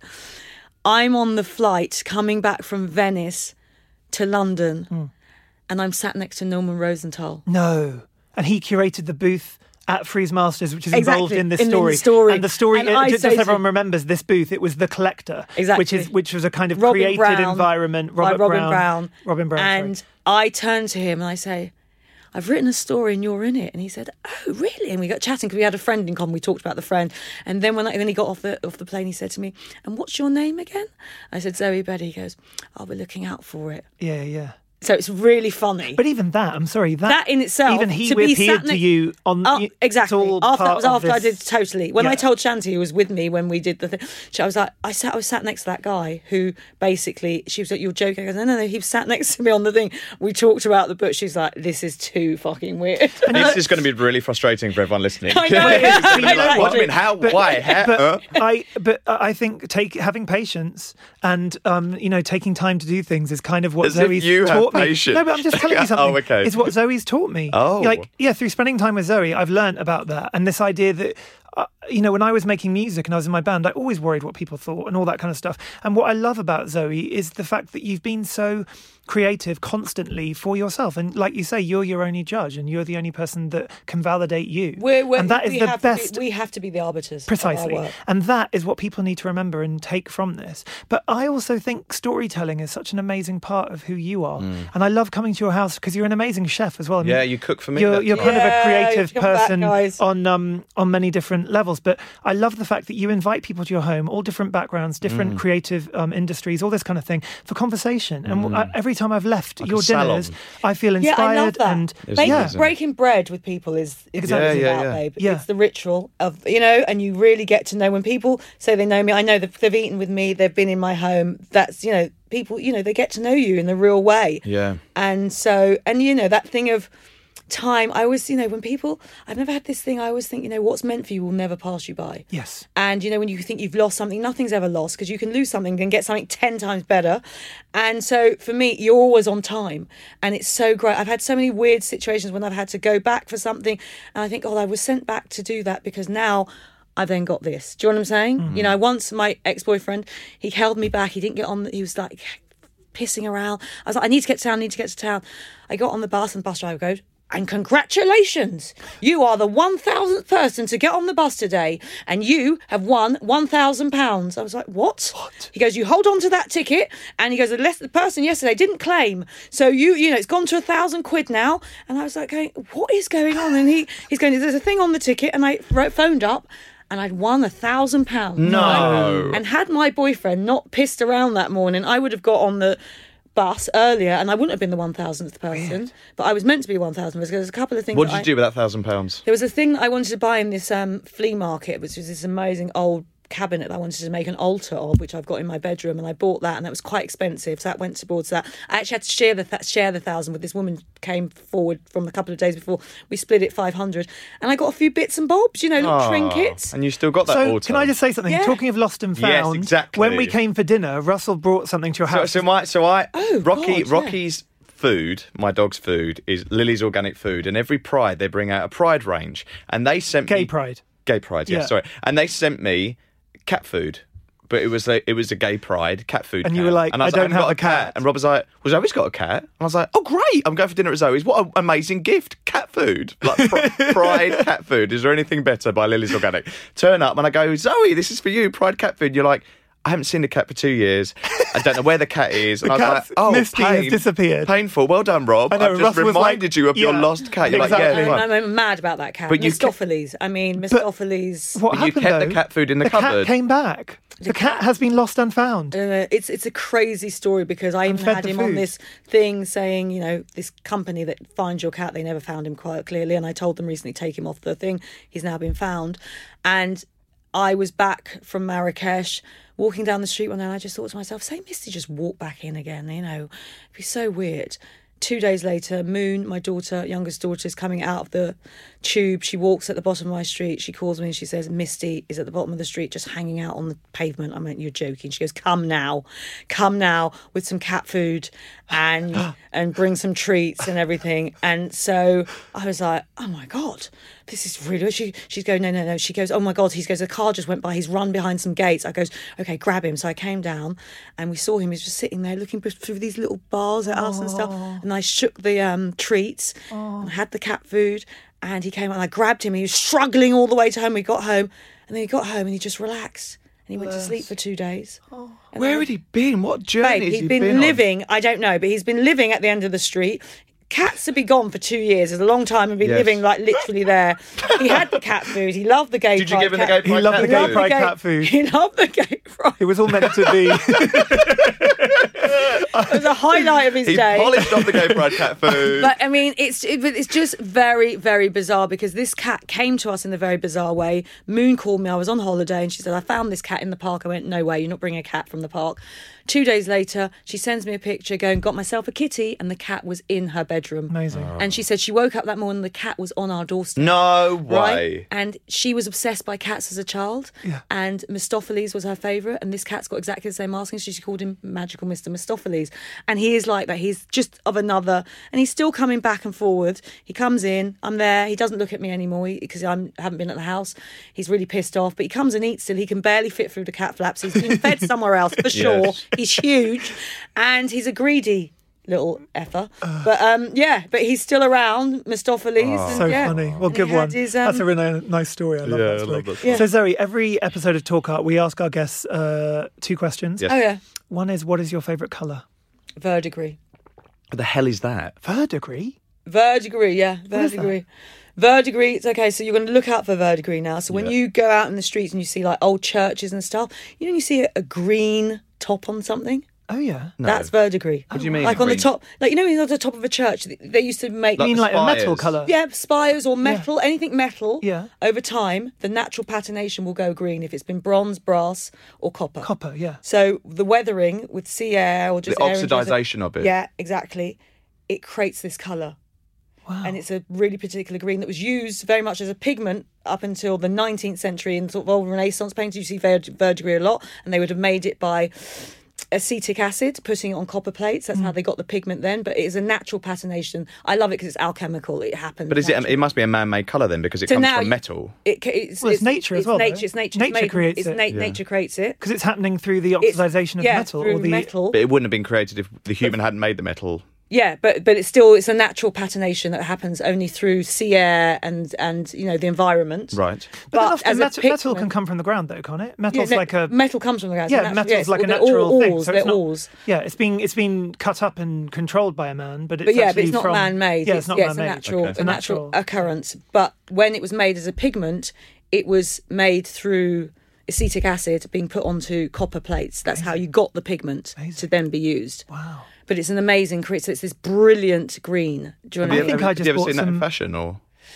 I'm on the flight coming back from Venice to London, Hmm. and I'm sat next to Norman Rosenthal. No. And he curated the booth at Freeze Masters, which is involved Exactly, in this in the story. story. And the story, And uh, I just, say just to- everyone remembers this booth, it was The Collector, Exactly. which is which was a kind of Robin created Brown, environment. by Robert Robin Brown. Brown. Robin Brown, And sorry. I turned to him and I say, I've written a story and you're in it. And he said, oh, really? And we got chatting because we had a friend in common. We talked about the friend. And then when I, then he got off the off the plane, he said to me, and what's your name again? I said, Zoe Betty. He goes, I'll be looking out for it. Yeah, yeah. So it's really funny. But even that, I'm sorry, that, That in itself, even he to be appeared sat to ne- you on Oh, y- it's exactly. all After that part was of after I this- did totally. When Yeah. I told Shanti, who was with me when we did the thing, she, I was like, I sat, I was sat next to that guy who basically she was like, "You're joking." I goes, "No, no, no." He was sat next to me on the thing. We talked about the book. She's like, "This is too fucking weird." This is going to be really frustrating for everyone listening. I know. It is, but you know Like, what? what? I mean, how? why? How? But uh? I, but I think take having patience and um, you know, taking time to do things is kind of what As if Zoe's you have taught me. patience. No, but I'm just telling you something. Oh, okay. It's what Zoe's taught me. Oh. like yeah, through spending time with Zoe, I've learned about that and this idea that. Uh, you know, when I was making music and I was in my band, I always worried what people thought and all that kind of stuff. And what I love about Zoe is the fact that you've been so creative constantly for yourself. And like you say, you're your only judge and you're the only person that can validate you. We're, we're, and that is we the have best. To be, we have to be the arbiters. Precisely. Of our work. And that is what people need to remember and take from this. But I also think storytelling is such an amazing part of who you are. And I love coming to your house because you're an amazing chef as well. I mean, Yeah, you cook for me. You're, That's you're right. kind of a Yeah, creative come back, person guys. on um, on many different levels. But I love the fact that you invite people to your home, all different backgrounds, different creative um, industries, all this kind of thing, for conversation. And I, every time I've left Like your a salon. dinners, I feel Yeah, inspired. I love that. And It's Baking, amazing. breaking bread with people is is Exactly. what it's Yeah, yeah, about, yeah. babe. Yeah. It's the ritual of, you know, and you really get to know when people say they know me. I know that they've eaten with me, they've been in my home. That's, you know, people, you know, they get to know you in the real way. Yeah. And so, and you know, that thing of time, I always, you know, when people, I've never had this thing, I always think, you know, what's meant for you will never pass you by. yes. And, you know, when you think you've lost something, nothing's ever lost because you can lose something and get something ten times better. And so for me, you're always on time. And it's so great. I've had so many weird situations when I've had to go back for something. And I think, oh, I was sent back to do that because now I then got this. Do you know what I'm saying? Mm-hmm. You know, once my ex-boyfriend, he held me back. He didn't get on. He was like pissing around. I was like, I need to get to town, I need to get to town. I got on the bus and the bus driver goes, and congratulations, you are the one thousandth person to get on the bus today and you have won one thousand pounds. I was like, what? What? He goes, you hold on to that ticket. And he goes, the, less, the person yesterday didn't claim. So you, you know, it's gone to a thousand quid now. And I was like going, what is going on? And he, he's going, there's a thing on the ticket. And I wrote, phoned up. And I'd won a thousand pounds. No. And had my boyfriend not pissed around that morning, I would have got on the bus earlier and I wouldn't have been the one thousandth person. Weird. But I was meant to be one thousandth because there's a couple of things. What did that you I, do with that thousand pounds? There was a thing that I wanted to buy in this um, flea market, which was this amazing old cabinet that I wanted to make an altar of, which I've got in my bedroom, and I bought that, and that was quite expensive, so that went towards that. I actually had to share the th- share the thousand with this woman came forward from a couple of days before. We split it five hundred, and I got a few bits and bobs, you know, little Aw, trinkets. And you still got that So altar. can I just say something? Yeah. Talking of lost and Yes, found, exactly. when we came for dinner, Russell brought something to your So, house. so my, so I, Oh, Rocky, God, yeah. Rocky's food, my dog's food, is Lily's organic food, and every Pride they bring out a Pride range, and they sent Gay me Pride. Gay Pride, yeah, Yeah. sorry, and they sent me cat food. But it was a, it was a Gay Pride cat food. And you can. were like, and I was don't like, I've have got a cat. And Rob was like, well, Zoe's got a cat. And I was like, oh, great. I'm going for dinner at Zoe's. What an amazing gift. Cat food. Like pr- Pride cat food. Is there anything better by Lily's Organic? Turn up and I go, Zoe, this is for you. Pride cat food. You're like, I haven't seen the cat for two years. I don't know where the cat is. And The I was cat's like, oh, Misty pain, has disappeared. Painful. Well done, Rob. I know, I've just Russ was like- reminded you of your yeah, lost cat. You're exactly. like, yeah, I'm, fine. I'm mad about that cat. But you ca- Mistopheles. I mean, Mistopheles. What But you happened, kept the though? cat food in the the cupboard. cat came back. The, cat, cat- has been lost and found. Uh, it's it's a crazy story because I even fed had the him on food. this thing saying, you know, this company that finds your cat, they never found him quite clearly. And I told them recently, take him off the thing. He's now been found. And I was back from Marrakesh, walking down the street one day, and I just thought to myself, say Misty just walk back in again, you know, it'd be so weird. Two days later, Moon, my daughter, youngest daughter, is coming out of the tube. She walks at the bottom of my street. She calls me and she says, Misty is at the bottom of the street just hanging out on the pavement. I mean, you're joking. She goes, come now. Come now with some cat food and and bring some treats and everything. And so I was like, oh, my God, this is really... She, she's going, no, no, no. She goes, oh, my God. He goes, a car just went by. He's run behind some gates. I goes, okay, grab him. So I came down and we saw him. He was just sitting there looking through these little bars at us and stuff. And I shook the um, treats and had the cat food. And he came and I grabbed him. He was struggling all the way to home. We got home. And then he got home and he just relaxed. And he went to sleep for two days. And Where then- had he been? What journey Babe, has he's he been, been on? living, I don't know, but he's been living at the end of the street. Cats to be gone for two years is a long time and been Yes. living like literally there. He had the cat food. He loved the gay Did you pride give him the cat- Gay Pride He loved cat the Gay food? Pride gay- cat food. He loved the gay pride. It was all meant to be. It was a highlight of his He day. polished off the Gay Pride cat food. But I mean, it's it, it's just very, very bizarre because this cat came to us in a very bizarre way. Moon called me. I was on holiday and she said, I found this cat in the park. I went, no way, you're not bringing a cat from the park. Two days later, she sends me a picture going, got myself a kitty, and the cat was in her bedroom. Amazing. And she said she woke up that morning, the cat was on our doorstep. No way. Right? And she was obsessed by cats as a child. Yeah. And Mistopheles was her favourite. And this cat's got exactly the same masking. So she called him Magical Mister Mistopheles. And he is like that. He's just of another. And he's still coming back and forward. He comes in. I'm there. He doesn't look at me anymore because I haven't been at the house. He's really pissed off. But he comes and eats still. He can barely fit through the cat flaps. He's been fed somewhere else for sure. Yes. He's huge. And he's a greedy little effer. But um, yeah, but he's still around, Mistopheles. and, So yeah. funny. Well, And good he had one. his, um, That's a really nice story. I love Yeah, that I story. love that story. So, Zoe, every episode of Talk Art, we ask our guests uh, two questions. Yes. Oh, yeah. One is, what is your favourite colour? Verdigris. What the hell is that? Verdigris? Verdigris, yeah. is that? Verdigris. Verdigris, it's okay, so you're going to look out for verdigris now. So when Yeah. you go out in the streets and you see like old churches and stuff, you know, you see a, a green top on something? Oh, yeah. No. That's verdigris. What do you mean, Like on the green? top, like, you know, on the top of a church, they- they used to make. You mean like a metal spires. colour? Yeah, spires or metal, anything metal. Yeah. Over time, the natural patination will go green if it's been bronze, brass, or copper. Copper, yeah. So the weathering with sea air or just The air intrinsic- oxidisation of it. Yeah, exactly. It creates this colour. Wow. And it's a really particular green that was used very much as a pigment up until the nineteenth century in sort of old Renaissance paintings. You see ver- verdigris a lot, and they would have made it by acetic acid, putting it on copper plates. That's Mm. how they got the pigment then. But it is a natural patination. I love it because it's alchemical. It happens. But is it? naturally. It must be a man-made colour then, because it So comes now from you- metal. It, ca- it's, Well, it's nature as it's well, though. Nature, it's nature. Nature it's made, creates it's it. na- Yeah. Nature creates it. Because it's happening through the It's- oxidisation of yeah, metal. through or the metal. But it wouldn't have been created if the human hadn't made the metal. Yeah, but but it's still it's a natural patination that happens only through sea air and and you know the environment. Right. But, then But often as a metal, metal pigment- can come from the ground, though, can't it? Yeah, Metal's no, like a metal comes from the ground. yeah, It's a natural- metal's yes, like a they're natural all, thing. Ores, So they're it's not, ores. yeah, it's been it's been cut up and controlled by a man, but it's But yeah, but actually it's not from, man-made. Yeah, it's not yeah, it's a man-made. natural, Okay. a natural Natural. occurrence. But when it was made as a pigment, it was made through acetic acid being put onto copper plates. That's how you got the pigment Amazing. to then be used. Wow. But it's an amazing create. So it's this brilliant green. Do you Have know you, what I think mean? I have just you ever bought seen that in some- fashion or?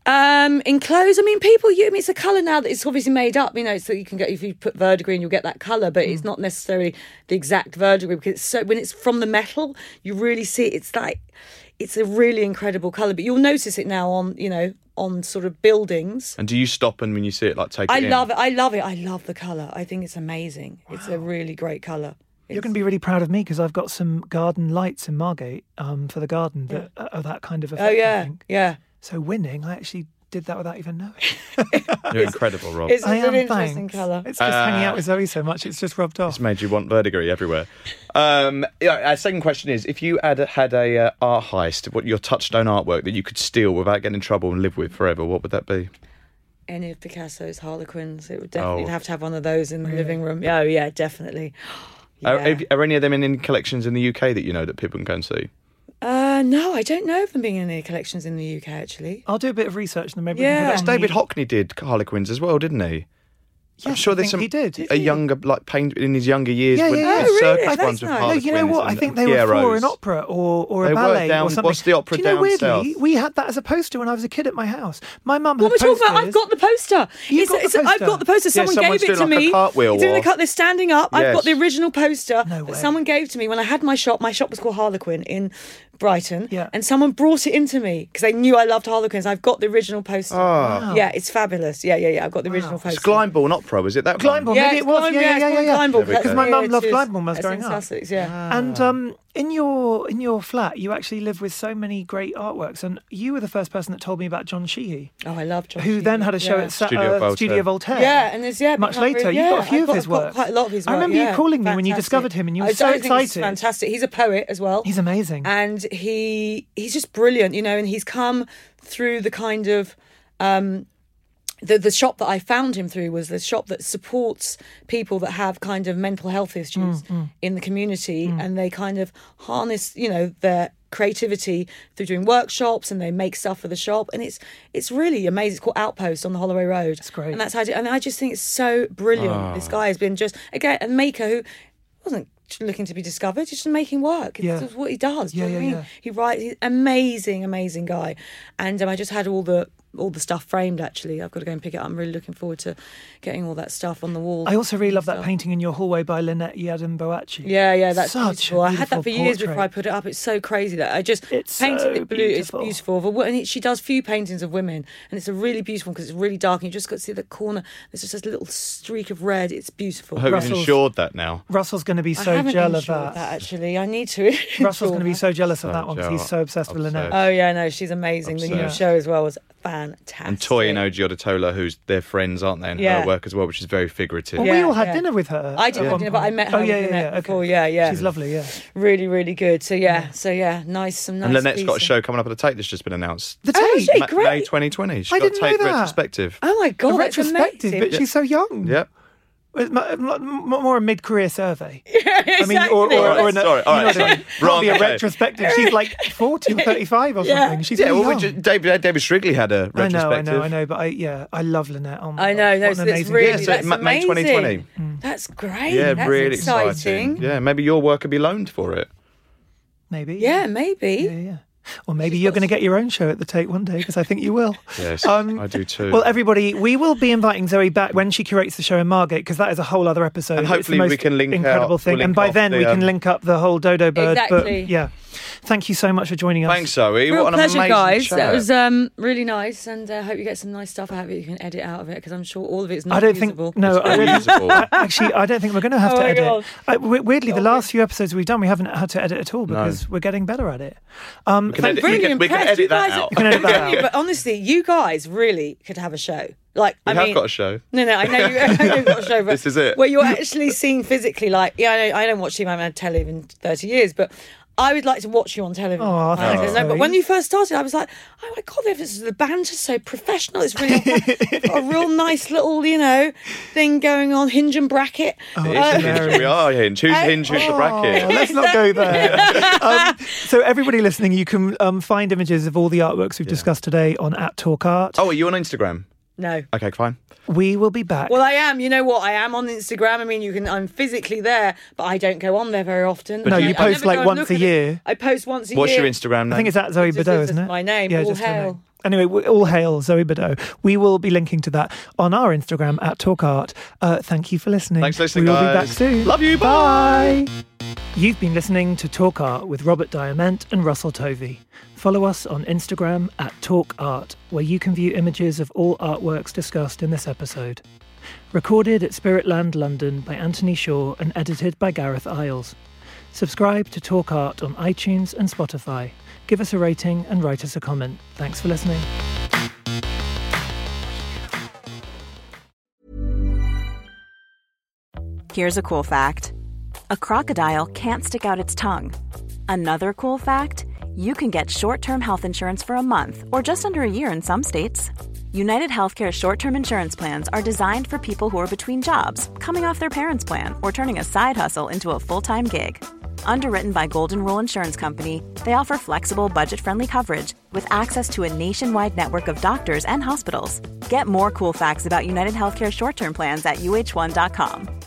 Um, in clothes, I mean, people. You, I mean, it's a colour now that it's obviously made up. You know, so you can get if you put verdigris, you'll get that colour, but mm. it's not necessarily the exact verdigris because it's so when it's from the metal, you really see it. It's like it's a really incredible colour, but you'll notice it now on you know on sort of buildings. And do you stop and when you see it, like take it I in? love it. I love it. I love the colour. I think it's amazing. Wow. It's a really great colour. You're going to be really proud of me because I've got some garden lights in Margate um, for the garden that yeah. are that kind of effect. Oh yeah, I think. yeah. So winning, I actually did that without even knowing. You're incredible, Rob. It's, it's I an am, interesting thanks. colour. It's just uh, hanging out with Zoe so much, it's just rubbed off. It's made you want verdigris everywhere. Um, yeah, our second question is, if you had had a uh, art heist, what your touchstone artwork that you could steal without getting in trouble and live with forever, what would that be? Any of Picasso's Harlequins. It would definitely Oh. have to have one of those in the really? living room. Oh yeah, definitely. Yeah. Are, are any of them in any collections in the U K that you know that people can go and see? Uh, no, I don't know of them being in any collections in the U K, actually. I'll do a bit of research and then maybe Yeah. we can put it on David the- Hockney did Harlequins as well, didn't he? Yes, I'm sure I there's think some he did. a younger like paint in his younger years. Yeah, with yeah, yeah. the Oh, really? circus That's ones with nice. No, Harlequins. you know what? I and think they were for Pierrots. an opera or, or They a were ballet down- or something. what's the opera Do you know, down weirdly, south? we had that as a poster when I was a kid at my house. My mum What had am I talking about? posters. I've got the poster. You've It's- got the it's- I've poster? got the poster. Yeah, Someone someone's gave it to doing like a me. cartwheel It's doing the walk. cut. They're standing up. I've got the Yes. original poster No way. that someone gave to me when I had my shop. My shop was called Harlequin in Brighton. Yeah. And someone brought it into me because they knew I loved Harlequins. I've got the original poster. Ah. Yeah, it's fabulous. Yeah, yeah, yeah. I've got the original poster. It's Glyndebourne Opera, was it that one? Glyndebourne, Yeah, maybe it's it was. Glyndebourne, Yeah, yeah, it's yeah, called yeah. Glyndebourne. There we That's go. My where mum it loved is. Glyndebourne when I was That's growing in up. Sussex, yeah. And um, in your in your flat, you actually live with so many great artworks, and you were the first person that told me about John Sheehy, Oh, I love John. who Sheehy. then had a show Yeah. at Sa- Studio uh, Voltaire. Studio Voltaire. Yeah, and there's yeah. Much become later, really- you've yeah, got a few I've of got, his I've got works. quite a lot of his I work. remember you yeah. calling me when you Fantastic. discovered him, and you were I so don't think he's excited. fantastic. He's a poet as well. He's amazing. and he he's just brilliant, you know. And he's come through the kind of um, the the shop that I found him through was the shop that supports people that have kind of mental health issues Mm, in the community, and they kind of harness, you know, their creativity through doing workshops, and they make stuff for the shop, and it's it's really amazing. It's called Outpost on the Holloway Road. It's great. and that's how I do, and I just think it's so brilliant. This guy has been just again a maker who wasn't looking to be discovered, just making work. It's Yeah. just what he does. Do Yeah, you know yeah, what I mean? yeah. He writes. He's amazing, amazing guy. And um, I just had all the all the stuff framed. Actually, I've got to go and pick it up. I'm really looking forward to getting all that stuff on the wall. I also really love that Stuff. painting in your hallway by Lynette Yadam Boachi. Yeah, yeah, that's Such a beautiful. I had that for beautiful years before I portrait. put it up. It's so crazy that I just It's painted so it blue. beautiful. It's beautiful. But what- And it, she does few paintings of women, and it's a really beautiful because it's really dark. And you just got to see the corner. There's just a little streak of red. It's beautiful. I hope Russell's- you've insured that now. Russell's going to be I so haven't jealous of insured that. Actually, I need to. Russell's going to be insure so jealous of So that one because he's jealous. so obsessed with Obsessed. Lynette. that. Oh yeah, no, she's amazing. The new Obsessed. show as well was fantastic. And Toy and Oji Odutola, who's their friends, aren't they? And Yeah. her work as well, which is very figurative. Well, Yeah, we all had yeah. dinner with her. I did at have one dinner, but I point. met her Oh, with yeah, yeah, Lynette yeah. before. Okay. Yeah, yeah. She's lovely, yeah. Really, really good. So yeah, so yeah, nice. Some nice. And Lynette's got a pieces. show coming up at the Tate that's just been announced. The Oh, Tate. is she? Ma- great. May twenty twenty. She's I got a didn't Tate know that. retrospective. Oh my god, a that's retrospective, amazing. but she's so young. Yep. It's mu- mu- m- more a mid-career survey. I mean, Exactly. or, or, or in a, Sorry, all you know right. what I mean? Wrong, Probably a okay. retrospective. She's like forty or thirty-five or Yeah. something. She's Yeah, really well, we young. just, David, David Strigley had a I know, I retrospective. know, I know, but I yeah, I love Lynette. Oh my I know, God, no, what so an that's amazing really Yeah, so that's Ma- May amazing. twenty twenty. That's great. Yeah, that's really exciting. exciting. Yeah, maybe your work could be loaned for it. Maybe. Yeah, maybe. Yeah, yeah. Or maybe you're going to get your own show at the Tate one day, because I think you will. Yes, Um, I do too. Well, everybody, we will be inviting Zoe back when she curates the show in Margate, because that is a whole other episode. And It's the hopefully we most can link incredible out- thing. we'll and link by off then the, we can um, link up the whole Dodo Bird. Exactly. But yeah, thank you so much for joining us. Thanks, Zoe. Real what an pleasure, amazing guys. chat. That was um, really nice, and I uh, hope you get some nice stuff out of it. You can edit out of it because I'm sure all of it's not I don't usable. think no. It's I all don't, usable. I- actually, I don't think we're going to have Oh to my edit. God. I, we- weirdly, the last few episodes we've done, we haven't had to edit at all because we're getting better at it. Um, We can thank- edit- really we can- we can impressed. edit You that guys are- out. You can edit that Really, out. But honestly, you guys really could have a show. Like, We I have mean, got a show. No, no, I know you. I know you've got a show, but This is it. Where you're actually seen physically, like, yeah, I, know, I don't watch T V. I haven't had telly in thirty years, but I would like to watch you on television. Oh, Like, thanks, no, but Zoe. when you first started, I was like, oh my god, this is the banter's so professional. It's really got a real nice little, you know, thing going on. Hinge and bracket. Oh, It Uh, is Hinge. We are Hinge. Who's Uh, Hinge? Who's the Oh, bracket? let's not go there. um, so, everybody listening, you can um, find images of all the artworks we've discussed today on at Talk Art. Oh, are you on Instagram? No. Okay, fine. We will be back. Well, I am. You know what? I am on Instagram. I mean, you can. I'm physically there, but I don't go on there very often. No, I, you I post never like go and once look a at year. It. I post once a What's year. your Instagram name? I think it's at Zoe Just- Badeau, just isn't it? my name, Yeah, all just her hail. name. Anyway, we- all hail Zoe Badeau. We will be linking to that on our Instagram at Talk Art. Uh, thank you for listening. Thanks for listening, We will guys. be back soon. Love you, bye. You've been listening to Talk Art with Robert Diament and Russell Tovey. Follow us on Instagram at Talk Art, where you can view images of all artworks discussed in this episode. Recorded at Spiritland London by Anthony Shaw and edited by Gareth Isles. Subscribe to Talk Art on iTunes and Spotify. Give us a rating and write us a comment. Thanks for listening. Here's a cool fact. A crocodile can't stick out its tongue. Another cool fact, you can get short-term health insurance for a month or just under a year in some states. United Healthcare short-term insurance plans are designed for people who are between jobs, coming off their parents' plan, or turning a side hustle into a full-time gig. Underwritten by Golden Rule Insurance Company, they offer flexible, budget-friendly coverage with access to a nationwide network of doctors and hospitals. Get more cool facts about United Healthcare short-term plans at U H one dot com.